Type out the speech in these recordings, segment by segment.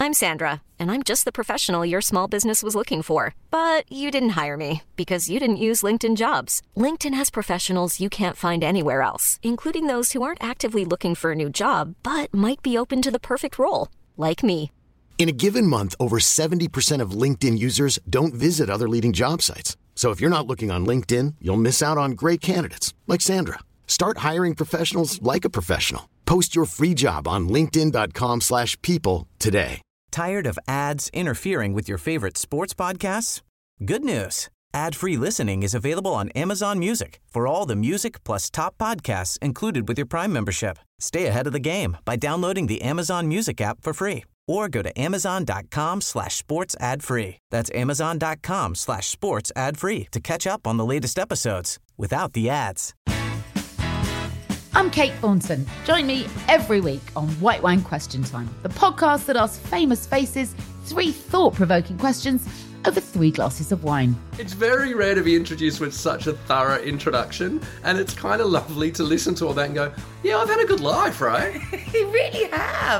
I'm Sandra, and I'm just the professional your small business was looking for. But you didn't hire me because you didn't use LinkedIn Jobs. LinkedIn has professionals you can't find anywhere else, including those who aren't actively looking for a new job, but might be open to the perfect role, like me. In a given month, over 70% of LinkedIn users don't visit other leading job sites. So if you're not looking on LinkedIn, you'll miss out on great candidates like Sandra. Start hiring professionals like a professional. Post your free job on linkedin.com/people today. Tired of ads interfering with your favorite sports podcasts? Good news. Ad-free listening is available on Amazon Music for all the music plus top podcasts included with your Prime membership. Stay ahead of the game by downloading the Amazon Music app for free or go to amazon.com/sports ad free. That's amazon.com/sports ad free to catch up on the latest episodes without the ads. I'm Kate Thornton. Join me every week on White Wine Question Time, the podcast that asks famous faces 3 thought-provoking questions over 3 glasses of wine. It's very rare to be introduced with such a thorough introduction, and it's kind of lovely to listen to all that and go, yeah, I've had a good life, right? You really have.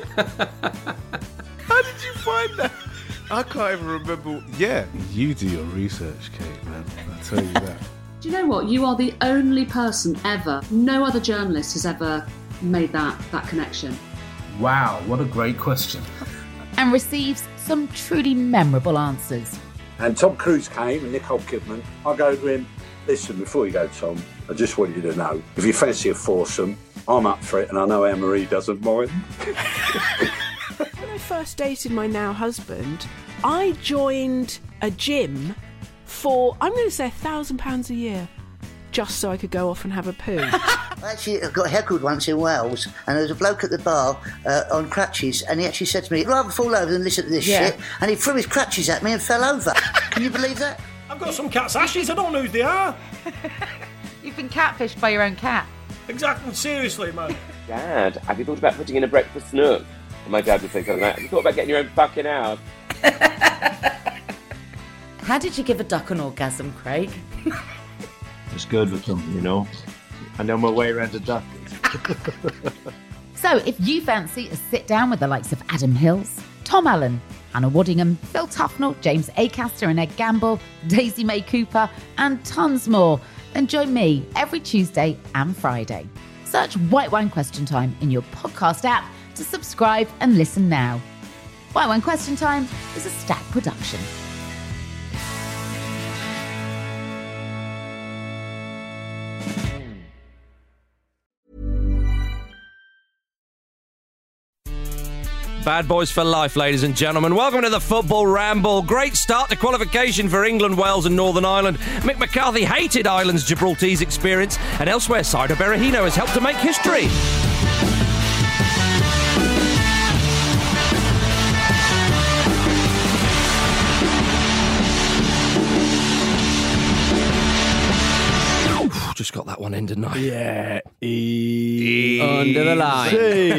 How did you find that? I can't even remember. Yeah, you do your research, Kate, man. I'll tell you that. Do you know what? You are the only person ever, no other journalist has ever made that connection. Wow, what a great question. And receives some truly memorable answers. And Tom Cruise came and Nicole Kidman. I go to him, listen, before you go, Tom, I just want you to know, if you fancy a foursome, I'm up for it and I know Anne-Marie doesn't mind. When I first dated my now husband, I joined a gym for, I'm going to say £1,000 a year, just so I could go off and have a poo. Actually, I got heckled once in Wales, and there was a bloke at the bar on crutches, and he actually said to me, I'd rather fall over than listen to this shit, and he threw his crutches at me and fell over. Can you believe that? I've got some cat's ashes, I don't know who they are. You've been catfished by your own cat. Exactly, seriously, man. Dad, have you thought about putting in a breakfast nook? And my dad would say something like, have you thought about getting your own fucking house? How did you give a duck an orgasm, Craig? It's good with them, you know. I know my way around a duck. So if you fancy a sit-down with the likes of Adam Hills, Tom Allen, Hannah Waddingham, Phil Tufnell, James Acaster and Ed Gamble, Daisy May Cooper, and tons more, then join me every Tuesday and Friday. Search White Wine Question Time in your podcast app to subscribe and listen now. White Wine Question Time is a Stack production. Bad boys for life, ladies and gentlemen. Welcome to the Football Ramble. Great start to qualification for England, Wales and Northern Ireland. Mick McCarthy hated Ireland's Gibraltar's experience, and elsewhere, Saido Berahino has helped to make history. Just got that one in, didn't I? Yeah. Under the line.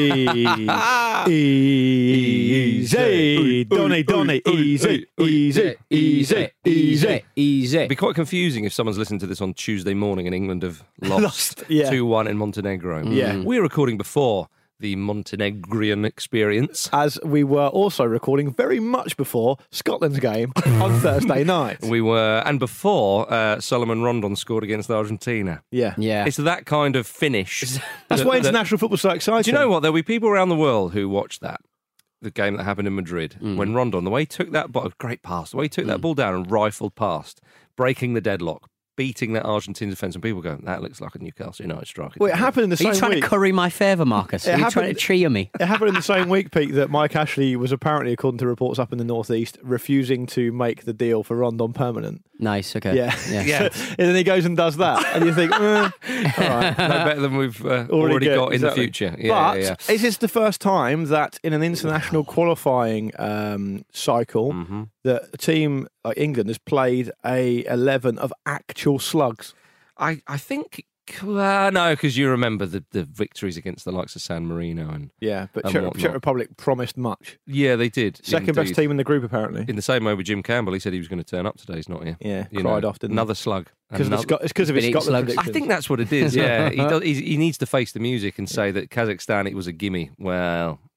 Easy. Donny. Easy. It'd be quite confusing if someone's listening to this on Tuesday morning and England have lost 2-1 in Montenegro. Yeah. We're recording before the Montenegrin experience. As we were also recording very much before Scotland's game on Thursday night. We were, and before Solomon Rondon scored against Argentina. Yeah. It's that kind of finish. That's why international football's so exciting. Do you know what? There'll be people around the world who watched that, the game that happened in Madrid, when Rondon, the way he took that ball, great pass, the way he took that ball down and rifled past, breaking the deadlock, beating that Argentine defence, and people go, that looks like a Newcastle United striker. Well, it happened in the same week. Are you trying to curry my favour, Marcus? Are you trying to trio me? It happened in the same week, Pete, that Mike Ashley was apparently, according to reports up in the northeast, refusing to make the deal for Rondon permanent. Nice, okay. Yeah. And then he goes and does that, and you think, all right. No better than we've already got in the future. But is this the first time that in an international qualifying cycle that a team like England has played a 11 of actual slugs? I think no, because you remember the victories against the likes of San Marino and but Czech Republic promised much. Yeah, they did. Second best team in the group, apparently. In the same way with Jim Campbell, he said he was going to turn up today. He's not here. Yeah, cried off, didn't he? Another slug. It's because of his Scotland predictions. I think that's what it is. Yeah, he needs to face the music and say that Kazakhstan, it was a gimme. Well,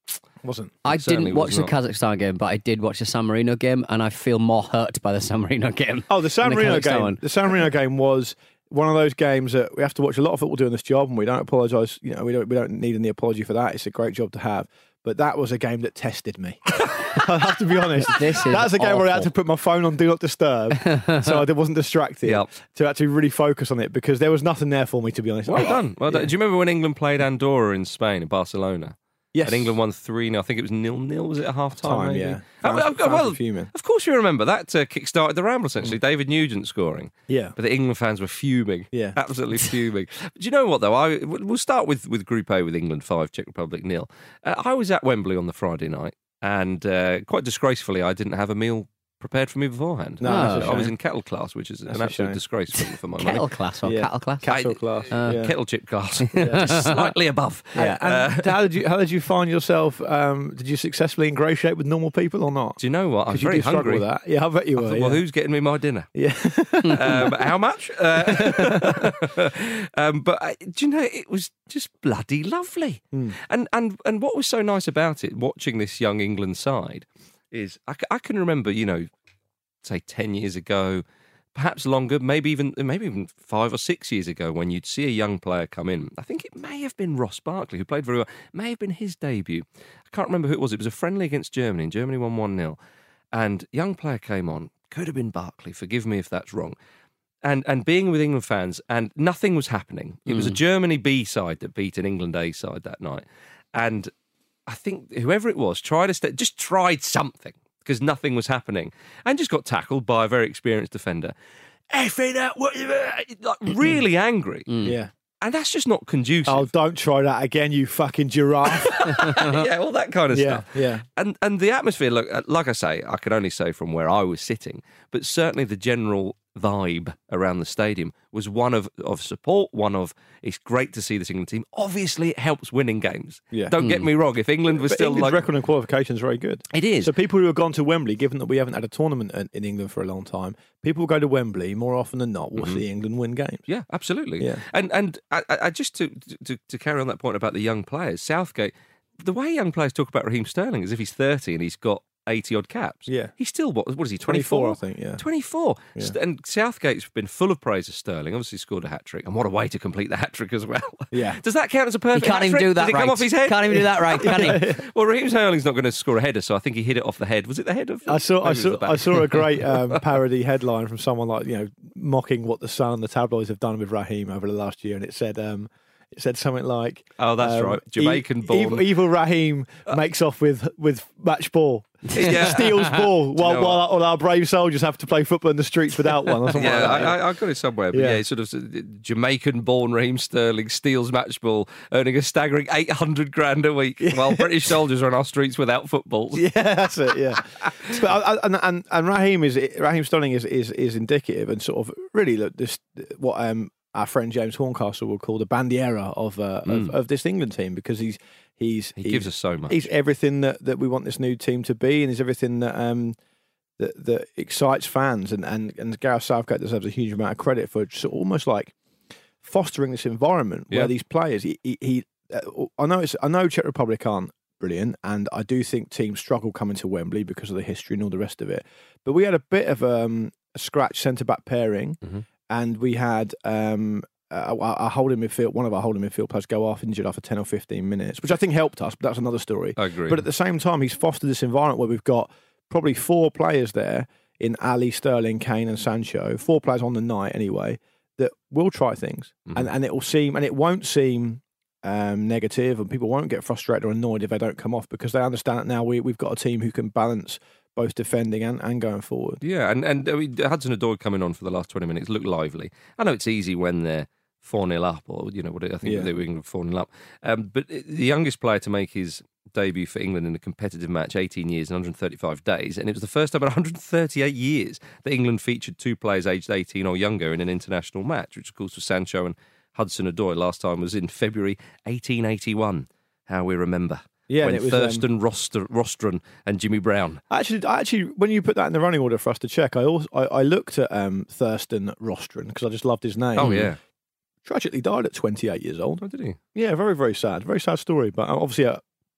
wasn't. I certainly didn't watch was the not. Kazakhstan game, but I did watch the San Marino game, and I feel more hurt by the San Marino game. Oh, the San than Marino Kazakhstan game. one. The San Marino game was one of those games that we have to watch a lot of football doing this job, and we don't apologise. You know, we don't need any apology for that. It's a great job to have. But that was a game that tested me. I have to be honest. That's a game where I had to put my phone on Do Not Disturb so I wasn't distracted to actually really focus on it because there was nothing there for me, to be honest. Well done. Well done. Do you remember when England played Andorra in Spain, in Barcelona? Yes. And England won 3-0. I think it was 0-0, was it, at half-time? Maybe? Yeah. Of course you remember. That kick-started the Ramble, essentially. David Nugent scoring. Yeah. But the England fans were fuming. Yeah. Absolutely fuming. But do you know what, though? We'll start with Group A with England 5, Czech Republic 0. I was at Wembley on the Friday night, and quite disgracefully, I didn't have a meal prepared for me beforehand. No, I was in kettle class, which is an absolute disgrace for my money. Kettle class or cattle class? Cattle class. Kettle chip class. Just slightly above. Yeah. And how did you find yourself? Did you successfully ingratiate with normal people or not? Do you know what? I'm you very do struggle hungry. with that. Yeah, I bet you were. Well, who's getting me my dinner? Yeah. How much? But do you know, it was just bloody lovely. And what was so nice about it, watching this young England side, is I can remember, you know, say 10 years ago, perhaps longer, maybe even 5 or 6 years ago, when you'd see a young player come in. I think it may have been Ross Barkley, who played very well. It may have been his debut. I can't remember who it was. It was a friendly against Germany, and Germany won 1-0. And young player came on. Could have been Barkley. Forgive me if that's wrong. And being with England fans, and nothing was happening. It was a Germany B side that beat an England A side that night. And I think whoever it was tried something because nothing was happening and just got tackled by a very experienced defender. Effing out, like really angry. Yeah. And that's just not conducive. Oh, don't try that again, you fucking giraffe. Yeah, all that kind of stuff. Yeah. And the atmosphere, look, like I say, I can only say from where I was sitting, but certainly the general vibe around the stadium was one of support, one of it's great to see this England team. Obviously, it helps winning games. Yeah. Don't get me wrong. If England was still England's like record in qualification is very good. It is. So people who have gone to Wembley, given that we haven't had a tournament in England for a long time, people who go to Wembley more often than not will see England win games. Yeah, absolutely. Yeah. And I just to carry on that point about the young players, Southgate, the way young players talk about Raheem Sterling as if he's 30 and he's got 80 odd caps. Yeah. He's still, what is he, 24? I think, yeah. 24. Yeah. And Southgate's been full of praise of Sterling. Obviously scored a hat-trick. And what a way to complete the hat-trick as well. Yeah. Does that count as a perfect He can't hat-trick? even do that Did it right. come off his head? Can't even do that right, can he? Well, Raheem Sterling's not going to score a header, so I think he hit it off the head. Was it the head of... I saw a great parody headline from someone like, you know, mocking what the Sun and the tabloids have done with Raheem over the last year, and it said something like, "Oh, that's right, Jamaican-born evil Raheem makes off with match ball, steals ball, while all our brave soldiers have to play football in the streets without one." Or something like that. I got it somewhere, but yeah, sort of Jamaican-born Raheem Sterling steals match ball, earning a staggering $800,000 a week, while British soldiers are on our streets without footballs. Yeah, that's it. Yeah, but and Raheem Sterling is indicative and sort of really what our friend James Horncastle would call the bandiera of this England team, because he gives us so much. He's everything that we want this new team to be, and he's everything that excites fans. And Gareth Southgate deserves a huge amount of credit for almost like fostering this environment where these players. I know Czech Republic aren't brilliant, and I do think teams struggle coming to Wembley because of the history and all the rest of it. But we had a bit of a scratch centre back pairing. And we had our holding midfield, one of our holding midfield players go off injured after 10 or 15 minutes, which I think helped us, but that's another story. I agree. But at the same time, he's fostered this environment where we've got probably 4 players there in Ali, Sterling, Kane and Sancho, 4 players on the night anyway, that will try things. And it won't seem negative, and people won't get frustrated or annoyed if they don't come off, because they understand that now we've got a team who can balance both defending and going forward. Yeah, and I mean, Hudson-Odoi coming on for the last 20 minutes looked lively. I know it's easy when they're 4-0 up, or, you know, what I think they were 4-0 up. But the youngest player to make his debut for England in a competitive match, 18 years and 135 days, and it was the first time in 138 years that England featured 2 players aged 18 or younger in an international match, which of course was Sancho and Hudson-Odoi. Last time was in February 1881. How we remember. Yeah, when and it was Thurston, Rostron and Jimmy Brown. Actually, when you put that in the running order for us to check, I looked at Thurston Rostron because I just loved his name. Oh, yeah. Tragically died at 28 years old. Oh, did he? Yeah, very, very sad. Very sad story. But obviously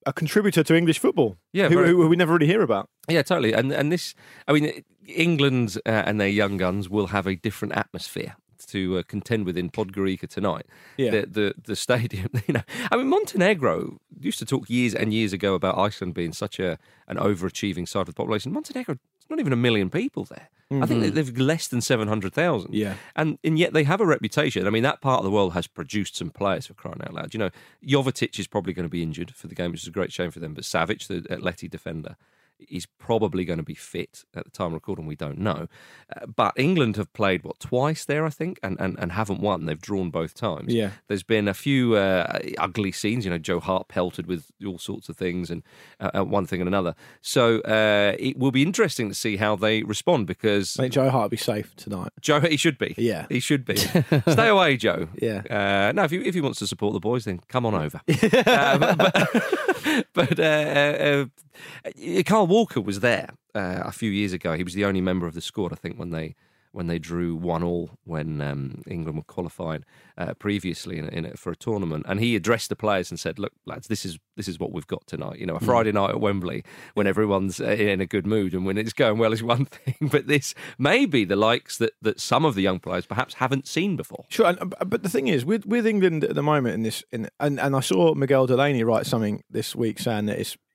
a contributor to English football. Yeah, who we never really hear about. Yeah, totally. And this, I mean, England and their young guns will have a different atmosphere to contend with in Podgorica tonight. Yeah. The stadium, you know. I mean, Montenegro used to talk years and years ago about Iceland being such an overachieving side of the population. Montenegro, it's not even 1 million people there. I think they've less than 700,000. Yeah. And yet they have a reputation. I mean, that part of the world has produced some players, for crying out loud. You know, Jovetic is probably going to be injured for the game, which is a great shame for them. But Savic, the Atleti defender, is probably going to be fit at the time of recording. We don't know. But England have played, twice there, I think, and haven't won. They've drawn both times. Yeah. There's been a few ugly scenes, you know, Joe Hart pelted with all sorts of things and one thing and another. So it will be interesting to see how they respond because... I think Joe Hart will be safe tanight. He should be. Yeah. He should be. Stay away, Joe. Yeah. No, if he wants to support the boys, then come on over. But Carl Walker was there a few years ago. He was the only member of the squad, I think, when they drew 1-1 when England were qualifying previously for a tournament, and he addressed the players and said, "Look, lads, this is what we've got tonight. You know, a Friday night at Wembley when everyone's in a good mood and when it's going well is one thing, but this may be the likes that some of the young players perhaps haven't seen before." Sure, but the thing is, with England at the moment and I saw Miguel Delaney write something this week saying that it's.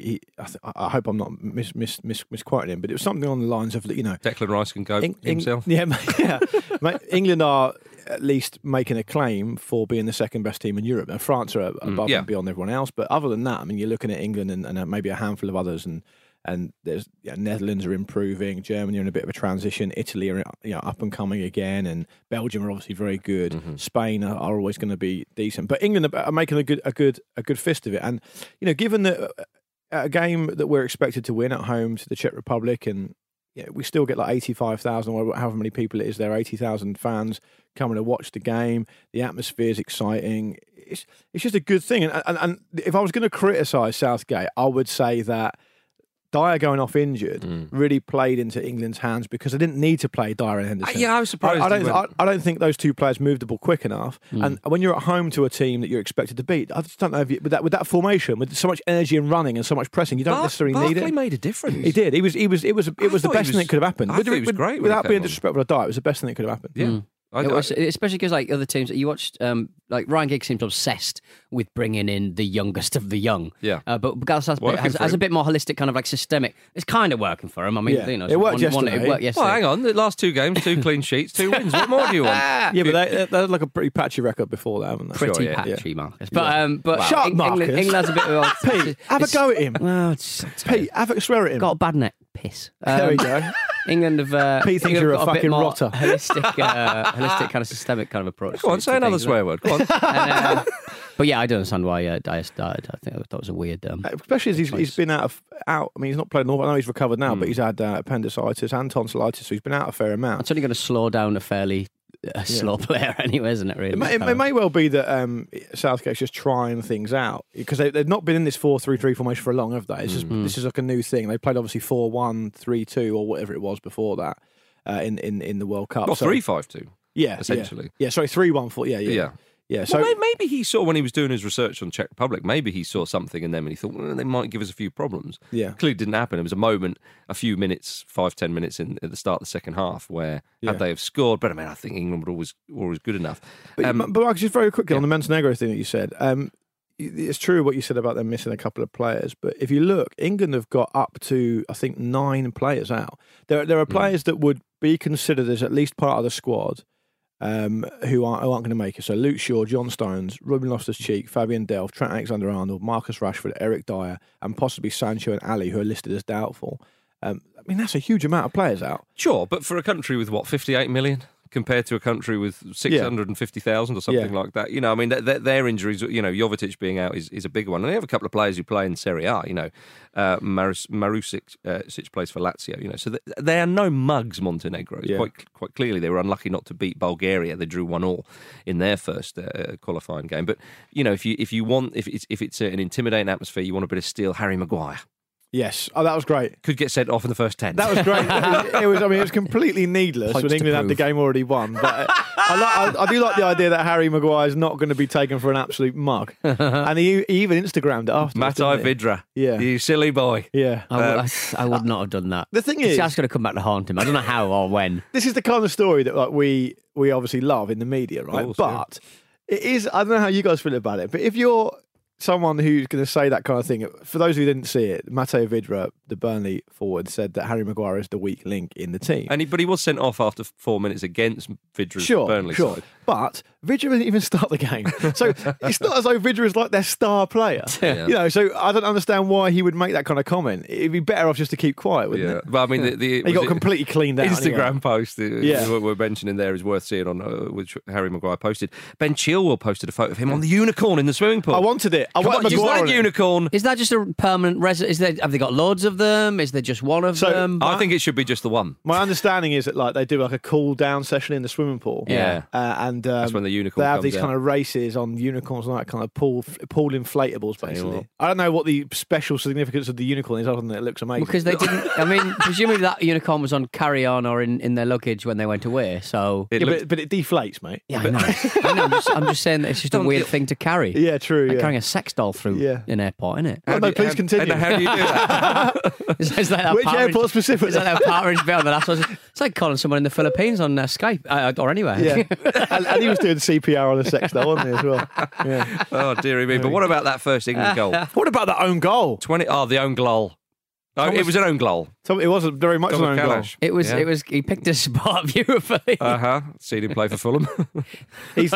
I hope I'm not misquoting him, but it was something on the lines of, you know, Declan Rice can go himself. Yeah. England are at least making a claim for being the second best team in Europe. Now, France are above and beyond everyone else, but other than that, I mean, you're looking at England and maybe a handful of others, and there's Netherlands are improving, Germany are in a bit of a transition, Italy are up and coming again, and Belgium are obviously very good. Spain are always going to be decent, but England are making a good fist of it. And you know, given that a game that we're expected to win at home to the Czech Republic, and we still get like 85,000 or however many people it is there, 80,000 fans coming to watch the game. The atmosphere is exciting. It's just a good thing. And if I was going to criticise Southgate, I would say that Dyer going off injured really played into England's hands because they didn't need to play Dyer and Henderson. Yeah, I was surprised. I don't think those two players moved the ball quick enough. And when you're at home to a team that you're expected to beat, I just don't know if with that formation, with so much energy and running and so much pressing, you don't necessarily need it. Barkley made a difference. He did. It was the best thing that could have happened. I thought he was great without being disrespectful to Dyer. It was the best thing that could have happened. Yeah. Especially because like other teams that you watched, like Ryan Giggs seems obsessed with bringing in the youngest of the young. Yeah, but Galatasaray has a bit more holistic, kind of like systemic. It's kind of working for him. I mean, you know, it worked yesterday. Well, hang on, the last 2 games, 2 clean sheets, 2 wins. What more do you want? Yeah, but they had like a pretty patchy record before that, haven't they? Pretty patchy, Marcus. But shut up, Marcus. England has a bit of Pete, have a go at him. Well, Pete, have a swear at him. Got a bad neck. Piss. There we go. England have. Pete thinks you're a fucking rotter. Holistic kind of systemic kind of approach. Go on, say another swear word. Go on. But yeah, I don't understand why Dyer started. I think that was a weird. Especially as he's been out. I mean, he's not played an awful. I know he's recovered now, but he's had appendicitis and tonsillitis, so he's been out a fair amount. It's only going to slow down a fairly slow player anyway, isn't it, really? It may well be that Southgate's just trying things out because they've not been in this 4-3-3 formation for long, have they? This is like a new thing. They played obviously 4-1, 3-2 or whatever it was before that in the World Cup. Well, 3-5-2. Yeah, essentially. Yeah, sorry, 3-1-4. Yeah. So maybe he saw when he was doing his research on Czech Republic, maybe he saw something in them and he thought, well, they might give us a few problems. Yeah. Clearly didn't happen. It was a moment, a few minutes, 5-10 minutes at the start of the second half where had they have scored, but I mean, I think England would always good enough. But Marcus, just very quickly on the Montenegro thing that you said, it's true what you said about them missing a couple of players, but if you look, England have got up to, I think, 9 players out. There are players that would be considered as at least part of the squad who aren't going to make it. So Luke Shaw, John Stones, Ruben Loftus-Cheek, Fabian Delph, Trent Alexander-Arnold, Marcus Rashford, Eric Dyer, and possibly Sancho and Ali, who are listed as doubtful. I mean, that's a huge amount of players out. Sure, but for a country with, 58 million? Compared to a country with 650,000 or something like that. You know, I mean, their injuries, Jovetic being out is a big one. And they have a couple of players who play in Serie A, Marusic plays for Lazio, so they are no mugs, Montenegro. Quite clearly they were unlucky not to beat Bulgaria. They drew 1-1 in their first qualifying game. But, if it's an intimidating atmosphere, you want a bit of steel, Harry Maguire. Yes. Oh, that was great. Could get sent off in the first 10. That was great. It was completely needless Points when to England had the prove. game already won. But I do like the idea that Harry Maguire is not going to be taken for an absolute mug. And he even Instagrammed it after. Matai Vidra. Yeah. You silly boy. Yeah. I would not have done that. The thing is, that's going to come back to haunt him. I don't know how or when. This is the kind of story that like we obviously love in the media, right? Course, but it is. I don't know how you guys feel about it, but if you're someone who's going to say that kind of thing, for those who didn't see it, Matteo Vidra, the Burnley forward, said that Harry Maguire is the weak link in the team. But he was sent off after 4 minutes against Vidra's Burnley sure. side. But Vidra didn't even start the game. So it's not as though Vidra is like their star player. Yeah. You know, so I don't understand why he would make that kind of comment. It'd be better off just to keep quiet, wouldn't it? But I mean, he got completely cleaned out. Instagram anyway. post what we're mentioning there is worth seeing on which Harry Maguire posted. Ben Chilwell posted a photo of him on the unicorn in the swimming pool. I wanted it. You wanted unicorn. Is that just a permanent resident? Have they got loads of them? Is there just one of them? I think it should be just the one. My understanding is that like they do like a cool down session in the swimming pool. Yeah. And that's when the unicorn they have comes these out. kind of races on unicorns and that kind of pool inflatables basically. I don't know what the special significance of the unicorn is other than it looks amazing. Because they didn't. I mean, presumably that unicorn was on carry-on or in their luggage when they went away. So, but it deflates, mate. Yeah, I know. I know. I'm just saying that it's just a weird thing to carry. Yeah, true. Like yeah. carrying a sex doll through an airport, isn't it? Oh, no, please continue. And how do you do that? It's like that Which airport specifically? It's like that partridge bell. It's like calling someone in the Philippines on Skype or anywhere. Yeah, and he was doing CPR on the sex doll, wasn't he, as well? Yeah. Oh, dearie me. But what about that first England goal? What about that own goal? The own goal. Oh, it was an own goal. It wasn't very much an own goal. It was. He picked a spot beautifully. Seen him play for Fulham. He's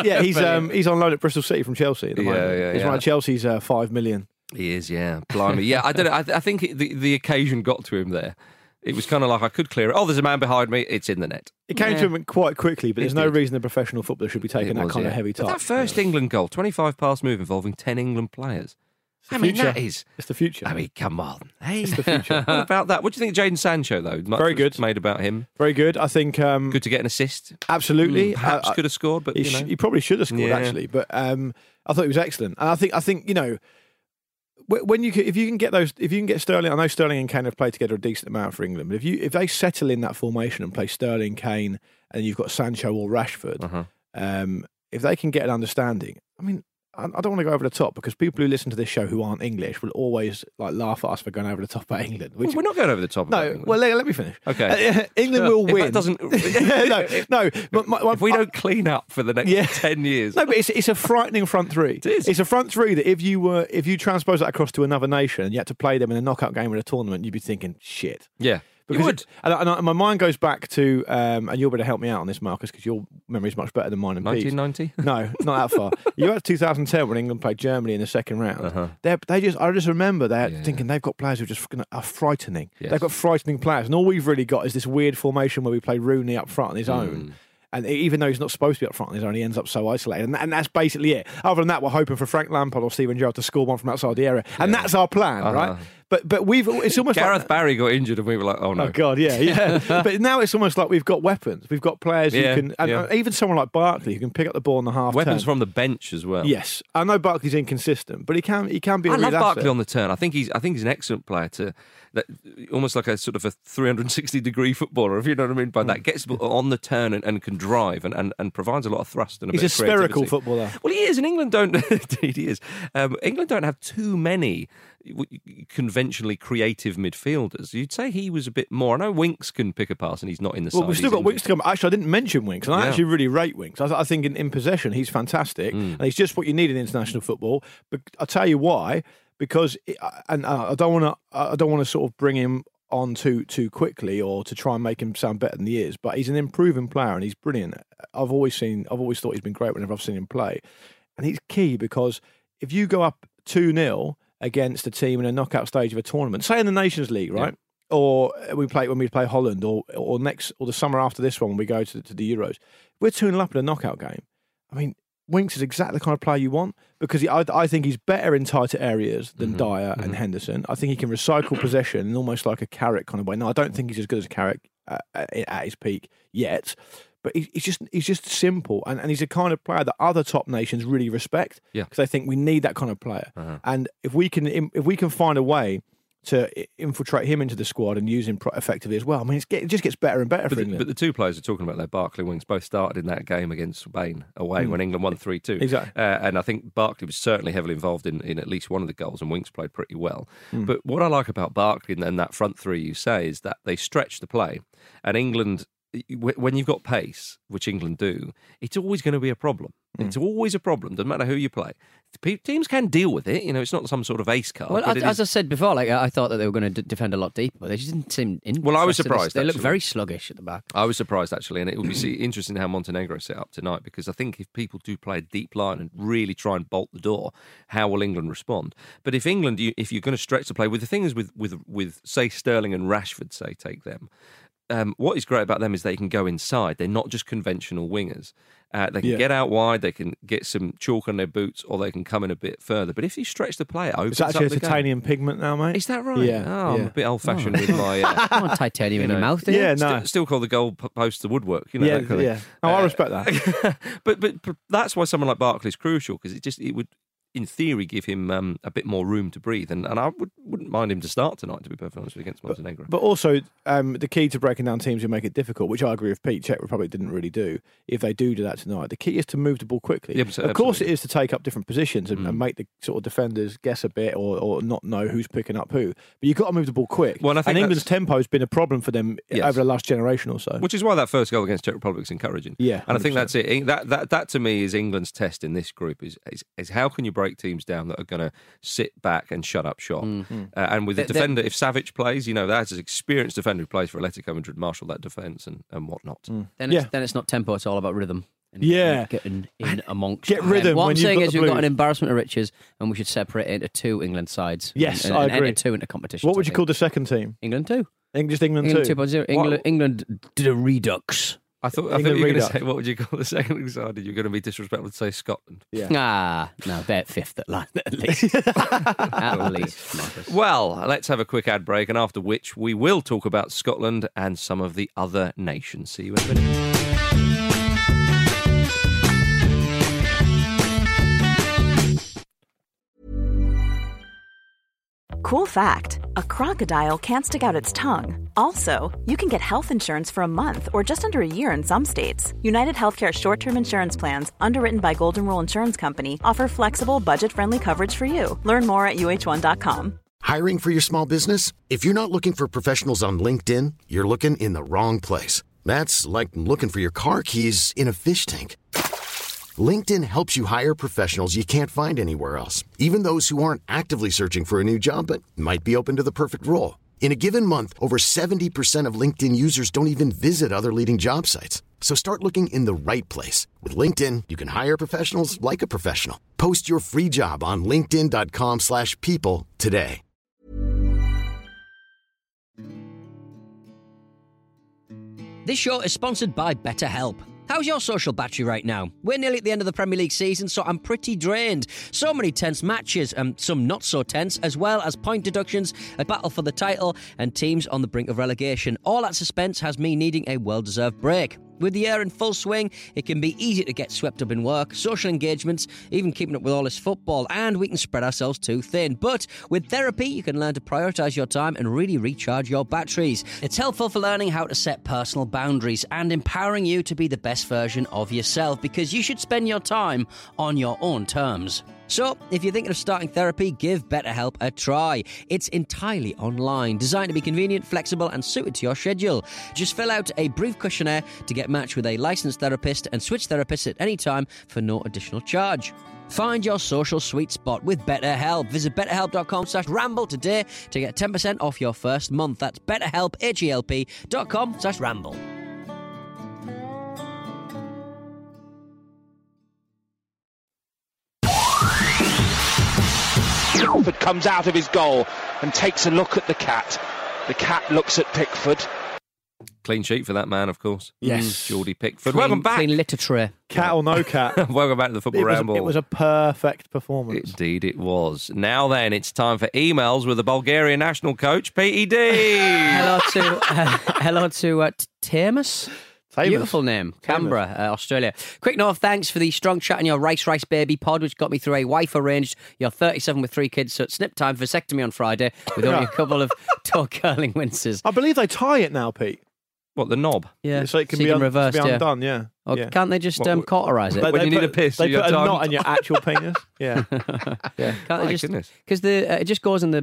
on loan at Bristol City from Chelsea at the moment. He's one of Chelsea's 5 million. He is, yeah. Blimey. Yeah, I don't know. I think the occasion got to him there. It was kind of like I could clear it. Oh, there's a man behind me. It's in the net. It came to him quite quickly, but there's no reason a professional footballer should be taking that kind of heavy touch. That first England goal, 25 pass move involving 10 England players. That is... It's the future. I mean, come on. Hey. It's the future. What about that? What do you think of Jadon Sancho, though? Much Very good. was made about him. Very good. I think... good to get an assist. Absolutely. Perhaps could have scored, but, he probably should have scored, actually. But I thought he was excellent. And I think you know... If you can get Sterling, I know Sterling and Kane have played together a decent amount for England, but if they settle in that formation and play Sterling, Kane, and you've got Sancho or Rashford, if they can get an understanding, I mean, I don't want to go over the top because people who listen to this show who aren't English will always laugh at us for going over the top at England. We're not going over the top. No, well, let me finish. Okay, England will win. If that doesn't. no. If we don't clean up for the next 10 years, no. But it's a frightening front three. It is. It's a front three that if you transpose that across to another nation and you had to play them in a knockout game in a tournament, you'd be thinking, shit. Yeah. Because you would. And my mind goes back to, and you'll better help me out on this, Marcus, because your memory is much better than mine and Pete's. 1990? No, not that far. You had 2010 when England played Germany in the second round. I just remember thinking they've got players who are frightening. Yes. They've got frightening players, and all we've really got is this weird formation where we play Rooney up front on his own. And even though he's not supposed to be up front on his own, he ends up so isolated. And that's basically it. Other than that, we're hoping for Frank Lampard or Steven Gerrard to score one from outside the area. And that's our plan, right? But it's almost Gareth like... Barry got injured and we were like, oh no. Oh, God, yeah. But now it's almost like we've got weapons. We've got players who can... And even someone like Barkley who can pick up the ball on the half Weapons turn. from the bench as well. Yes. I know Barkley's inconsistent, but he can be a real I love asset. Barkley on the turn. I think he's an excellent player almost like a sort of a 360-degree footballer, if you know what I mean by that. Gets on the turn and can drive and provides a lot of thrust and a He's bit a of spherical creativity. footballer. Well, he is, and England don't. Indeed, he is. England don't have too many conventionally creative midfielders. You'd say he was a bit more. I know Winks can pick a pass, and he's not in the side. Well, we've still got Winks to come. Actually, I didn't mention Winks, and I Yeah. actually really rate Winks. I think in possession, he's fantastic, and he's just what you need in international football. But I'll tell you why. Because, and I don't want to sort of bring him on too quickly or to try and make him sound better than he is. But he's an improving player and he's brilliant. I've always thought he's been great whenever I've seen him play, and he's key because if you go up 2-0 against a team in a knockout stage of a tournament, say in the Nations League, right? Yeah. Or when we play Holland, or the summer after this one when we go to the Euros, we're 2-0 up in a knockout game. I mean, Winks is exactly the kind of player you want because I think he's better in tighter areas than Dyer and Henderson. I think he can recycle possession in almost like a Carrick kind of way. No, I don't think he's as good as Carrick at his peak yet, but he's just simple and he's a kind of player that other top nations really respect because they think we need that kind of player. And if we can find a way infiltrate him into the squad and use him effectively as well. I mean, it just gets better and better for England. But the two players we're talking about, there, Barkley wings, both started in that game against Spain away when England won 3-2. Exactly. And I think Barkley was certainly heavily involved in at least one of the goals, and Winks played pretty well. But what I like about Barkley and that front three you say is that they stretch the play, and England, when you've got pace, which England do, it's always going to be a problem. It's always a problem, doesn't matter who you play. Teams can deal with it, it's not some sort of ace card. Well, as I said before, I thought that they were going to defend a lot deeper, but they just didn't seem interested. Well, I was surprised. They looked very sluggish at the back. I was surprised, actually, and it will be interesting how Montenegro set up tonight, because I think if people do play a deep line and really try and bolt the door, how will England respond? But if England, if you're going to stretch the play, with the thing is with say Sterling and Rashford, say take them. What is great about them is they can go inside. They're not just conventional wingers. They can get out wide, they can get some chalk on their boots, or they can come in a bit further. But if you stretch the play, it opens it's actually up the a titanium pigment now, mate. Is that right? Yeah. I'm a bit old-fashioned with my... I want titanium in your mouth, do you? Yeah, no. Still call the goal post the woodwork. That kind of thing. Oh, I respect that. but that's why someone like Barkley is crucial, because it would, in theory, give him a bit more room to breathe. And I wouldn't mind him to start tonight, to be perfectly honest with you, against Montenegro. But also, the key to breaking down teams who make it difficult, which I agree with Pete, Czech Republic didn't really do, if they do that tonight, the key is to move the ball quickly. Yeah, of course, it is to take up different positions and make the sort of defenders guess a bit or not know who's picking up who. But you've got to move the ball quick. Well, and England's tempo has been a problem for them over the last generation or so. Which is why that first goal against Czech Republic is encouraging. Yeah, 100%. And I think that's it. That to me is England's test in this group is how can you break teams down that are going to sit back and shut up shop. And with the defender, if Savic plays, that's an experienced defender who plays for Atletico Madrid, marshal that defence and whatnot. Then it's not tempo, it's all about rhythm. And getting in amongst. Get rhythm. What when I'm saying is we've blues. got an embarrassment of riches, and we should separate it into two England sides. Yes, and I agree. enter two into competition. What would you call the second team? England 2. Just England 2? 2.0. England the Redux. I thought you were going to say, what would you call the second side? You're going to be disrespectful to say Scotland. Yeah. No, they're fifth at least. At least. Marcus. Well, let's have a quick ad break, and after which we will talk about Scotland and some of the other nations. See you in a minute. Cool fact, a crocodile can't stick out its tongue. Also, you can get health insurance for a month or just under a year in some states. United Healthcare short-term insurance plans, underwritten by Golden Rule Insurance Company, offer flexible, budget-friendly coverage for you. Learn more at uh1.com. Hiring for your small business? If you're not looking for professionals on LinkedIn, you're looking in the wrong place. That's like looking for your car keys in a fish tank. LinkedIn helps you hire professionals you can't find anywhere else, even those who aren't actively searching for a new job but might be open to the perfect role. In a given month, over 70% of LinkedIn users don't even visit other leading job sites. So start looking in the right place. With LinkedIn, you can hire professionals like a professional. Post your free job on linkedin.com/people today. This show is sponsored by BetterHelp. How's your social battery right now? We're nearly at the end of the Premier League season, so I'm pretty drained. So many tense matches, and some not so tense, as well as point deductions, a battle for the title, and teams on the brink of relegation. All that suspense has me needing a well-deserved break. With the year in full swing, it can be easy to get swept up in work, social engagements, even keeping up with all this football, and we can spread ourselves too thin. But with therapy, you can learn to prioritise your time and really recharge your batteries. It's helpful for learning how to set personal boundaries and empowering you to be the best version of yourself, because you should spend your time on your own terms. So, if you're thinking of starting therapy, give BetterHelp a try. It's entirely online, designed to be convenient, flexible, and suited to your schedule. Just fill out a brief questionnaire to get matched with a licensed therapist and switch therapists at any time for no additional charge. Find your social sweet spot with BetterHelp. Visit betterhelp.com/ramble today to get 10% off your first month. That's BetterHelp, HELP.com/ramble. Pickford comes out of his goal and takes a look at the cat. The cat looks at Pickford. Clean sheet for that man, of course. Yes. Geordie Pickford. Welcome back. Clean litter tray. Cat or no cat. Welcome back to the Football Ramble. It was a perfect performance. Indeed it was. Now then, it's time for emails with the Bulgarian national coach, Petey D. Hello to Tamas. Famous. Beautiful name. Canberra, Australia. Quick note of thanks for the strong chat on your Rice Baby pod, which got me through a wife arranged. You're 37 with 3 kids, so it's snip time for vasectomy on Friday with only a couple of toe curling winces. I believe they tie it now, Pete. What, the knob? Yeah. So it can be reversed, undone, yeah. Or can't they just cauterise it? When you need a piss, they you put a got time. knot in your actual penis. Yeah. Yeah. Can't they just, because it just goes in the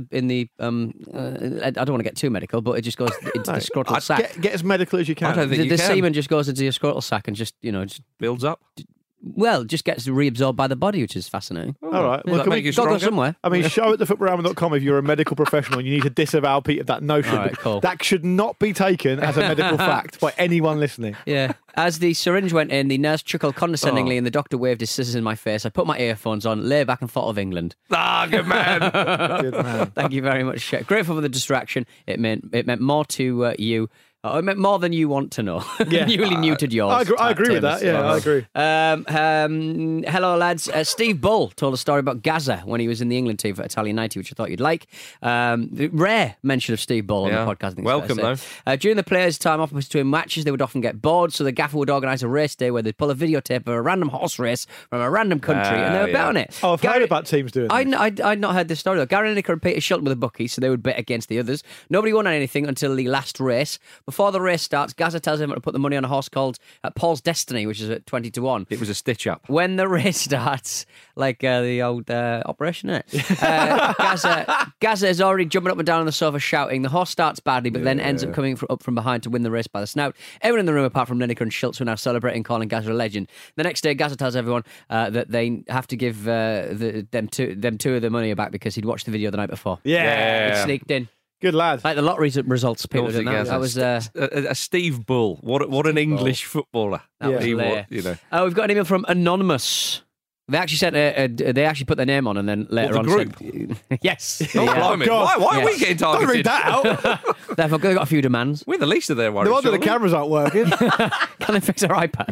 I don't want to get too medical, but it just goes into the scrotal sac. Get as medical as you can. I don't think you The can. semen just goes into your scrotal sac and just builds up. Well, just gets reabsorbed by the body, which is fascinating. All right. Does that make you got to go stronger? somewhere. I mean, show at thefootballramble.com if you're a medical professional and you need to disavow Pete of that notion. All right, cool. That should not be taken as a medical fact by anyone listening. Yeah. As the syringe went in, the nurse chuckled condescendingly and the doctor waved his scissors in my face. I put my earphones on, lay back and thought of England. Ah, good man. Good man. Thank you very much. Grateful for the distraction. It meant more to you. It meant more than you want to know. Yeah. Newly neutered yours. I agree with that. Yeah, I agree. Hello, lads. Steve Bull told a story about Gaza when he was in the England team for Italian 90, which I thought you'd like. Rare mention of Steve Bull on the podcast. I think Welcome, though. During the players' time off between matches, they would often get bored, so the gaffer would organise a race day where they'd pull a videotape of a random horse race from a random country, and they would bet on it. Oh, I've heard about teams doing this. I'd not heard this story, though. Gary Lineker and Peter Shilton were the bookies, so they would bet against the others. Nobody won anything until the last race. Before the race starts, Gaza tells everyone to put the money on a horse called Paul's Destiny, which is at 20-1. It was a stitch up. When the race starts, like the old operation, innit? Gaza is already jumping up and down on the sofa shouting. The horse starts badly, but then ends up coming up from behind to win the race by the snout. Everyone in the room, apart from Lineker and Schultz, who are now celebrating, calling Gaza a legend. The next day, Gaza tells everyone that they have to give them two of the money back because he'd watched the video the night before. Yeah. It sneaked in. Good lad. Like the lottery results, people didn't know. That was a Steve Bull. What an English footballer. That was hilarious. We've got an email from Anonymous. They actually sent they actually put their name on and then later on group? said yes. Oh, blimey. Why are we getting targeted? Don't read that out. They've got a few demands. We're the least of their worries. No wonder the cameras aren't working. Can they fix our iPad?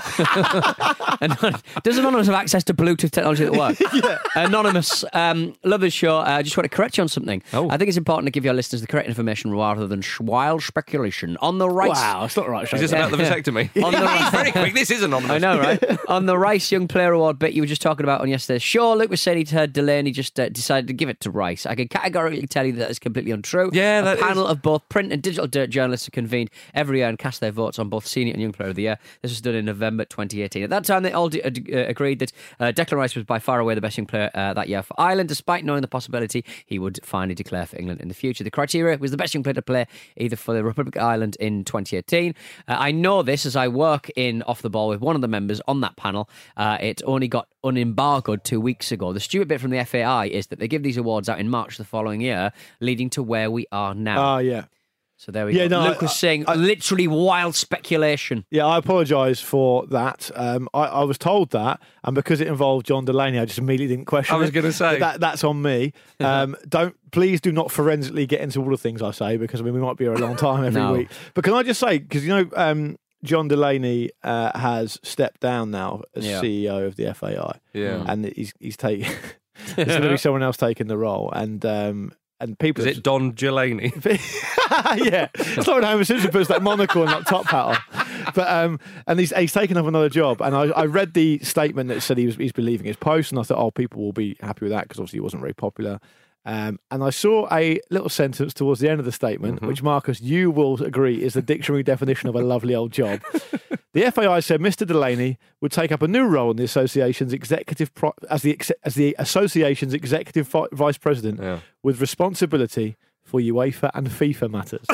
Does Anonymous have access to Bluetooth technology that works? Yeah. Anonymous, love the show. I just want to correct you on something. Oh. I think it's important to give your listeners the correct information rather than wild speculation. On the Rice... Wow, it's not right. Is this about the vasectomy? On the Rice... Very quick. This is Anonymous. I know, right? On the Rice Young Player Award bit you were just talking about on yesterday's show, Luke was saying he'd heard Delaney just decided to give it to Rice. I can categorically tell you that is completely untrue. Yeah, a panel of both print and digital journalists are convened every year and cast their votes on both Senior and Young Player of the Year. This was done in November 2018. At that time, they all agreed that Declan Rice was by far away the best young player that year for Ireland, despite knowing the possibility he would finally declare for England in the future. The criteria was the best young player to play either for the Republic of Ireland in 2018. I know this as I work in Off the Ball with one of the members on that panel. It only got unembargoed 2 weeks ago. The stupid bit from the FAI is that they give these awards out in March the following year, leading to where we are now. Oh, yeah. So there we go. No, Luke was saying literally wild speculation. Yeah, I apologise for that. I was told that, and because it involved John Delaney, I just immediately didn't question it. I was going to say. That's on me. Please do not forensically get into all the things I say, because we might be here a long time every week. But can I just say, because John Delaney has stepped down now as CEO of the FAI. Yeah. And he's taking... There's going to be someone else taking the role, and people. Is it Don Delaney? Yeah, it's like when Homer Simpson puts that monocle and that top hat on. But and he's taken up another job, and I read the statement that said he's been leaving his post, and I thought, people will be happy with that because obviously he wasn't very popular. And I saw a little sentence towards the end of the statement, which, Marcus, you will agree is the dictionary definition of a lovely old job. The FAI said Mr. Delaney would take up a new role in the association's as the association's executive vice president with responsibility for UEFA and FIFA matters.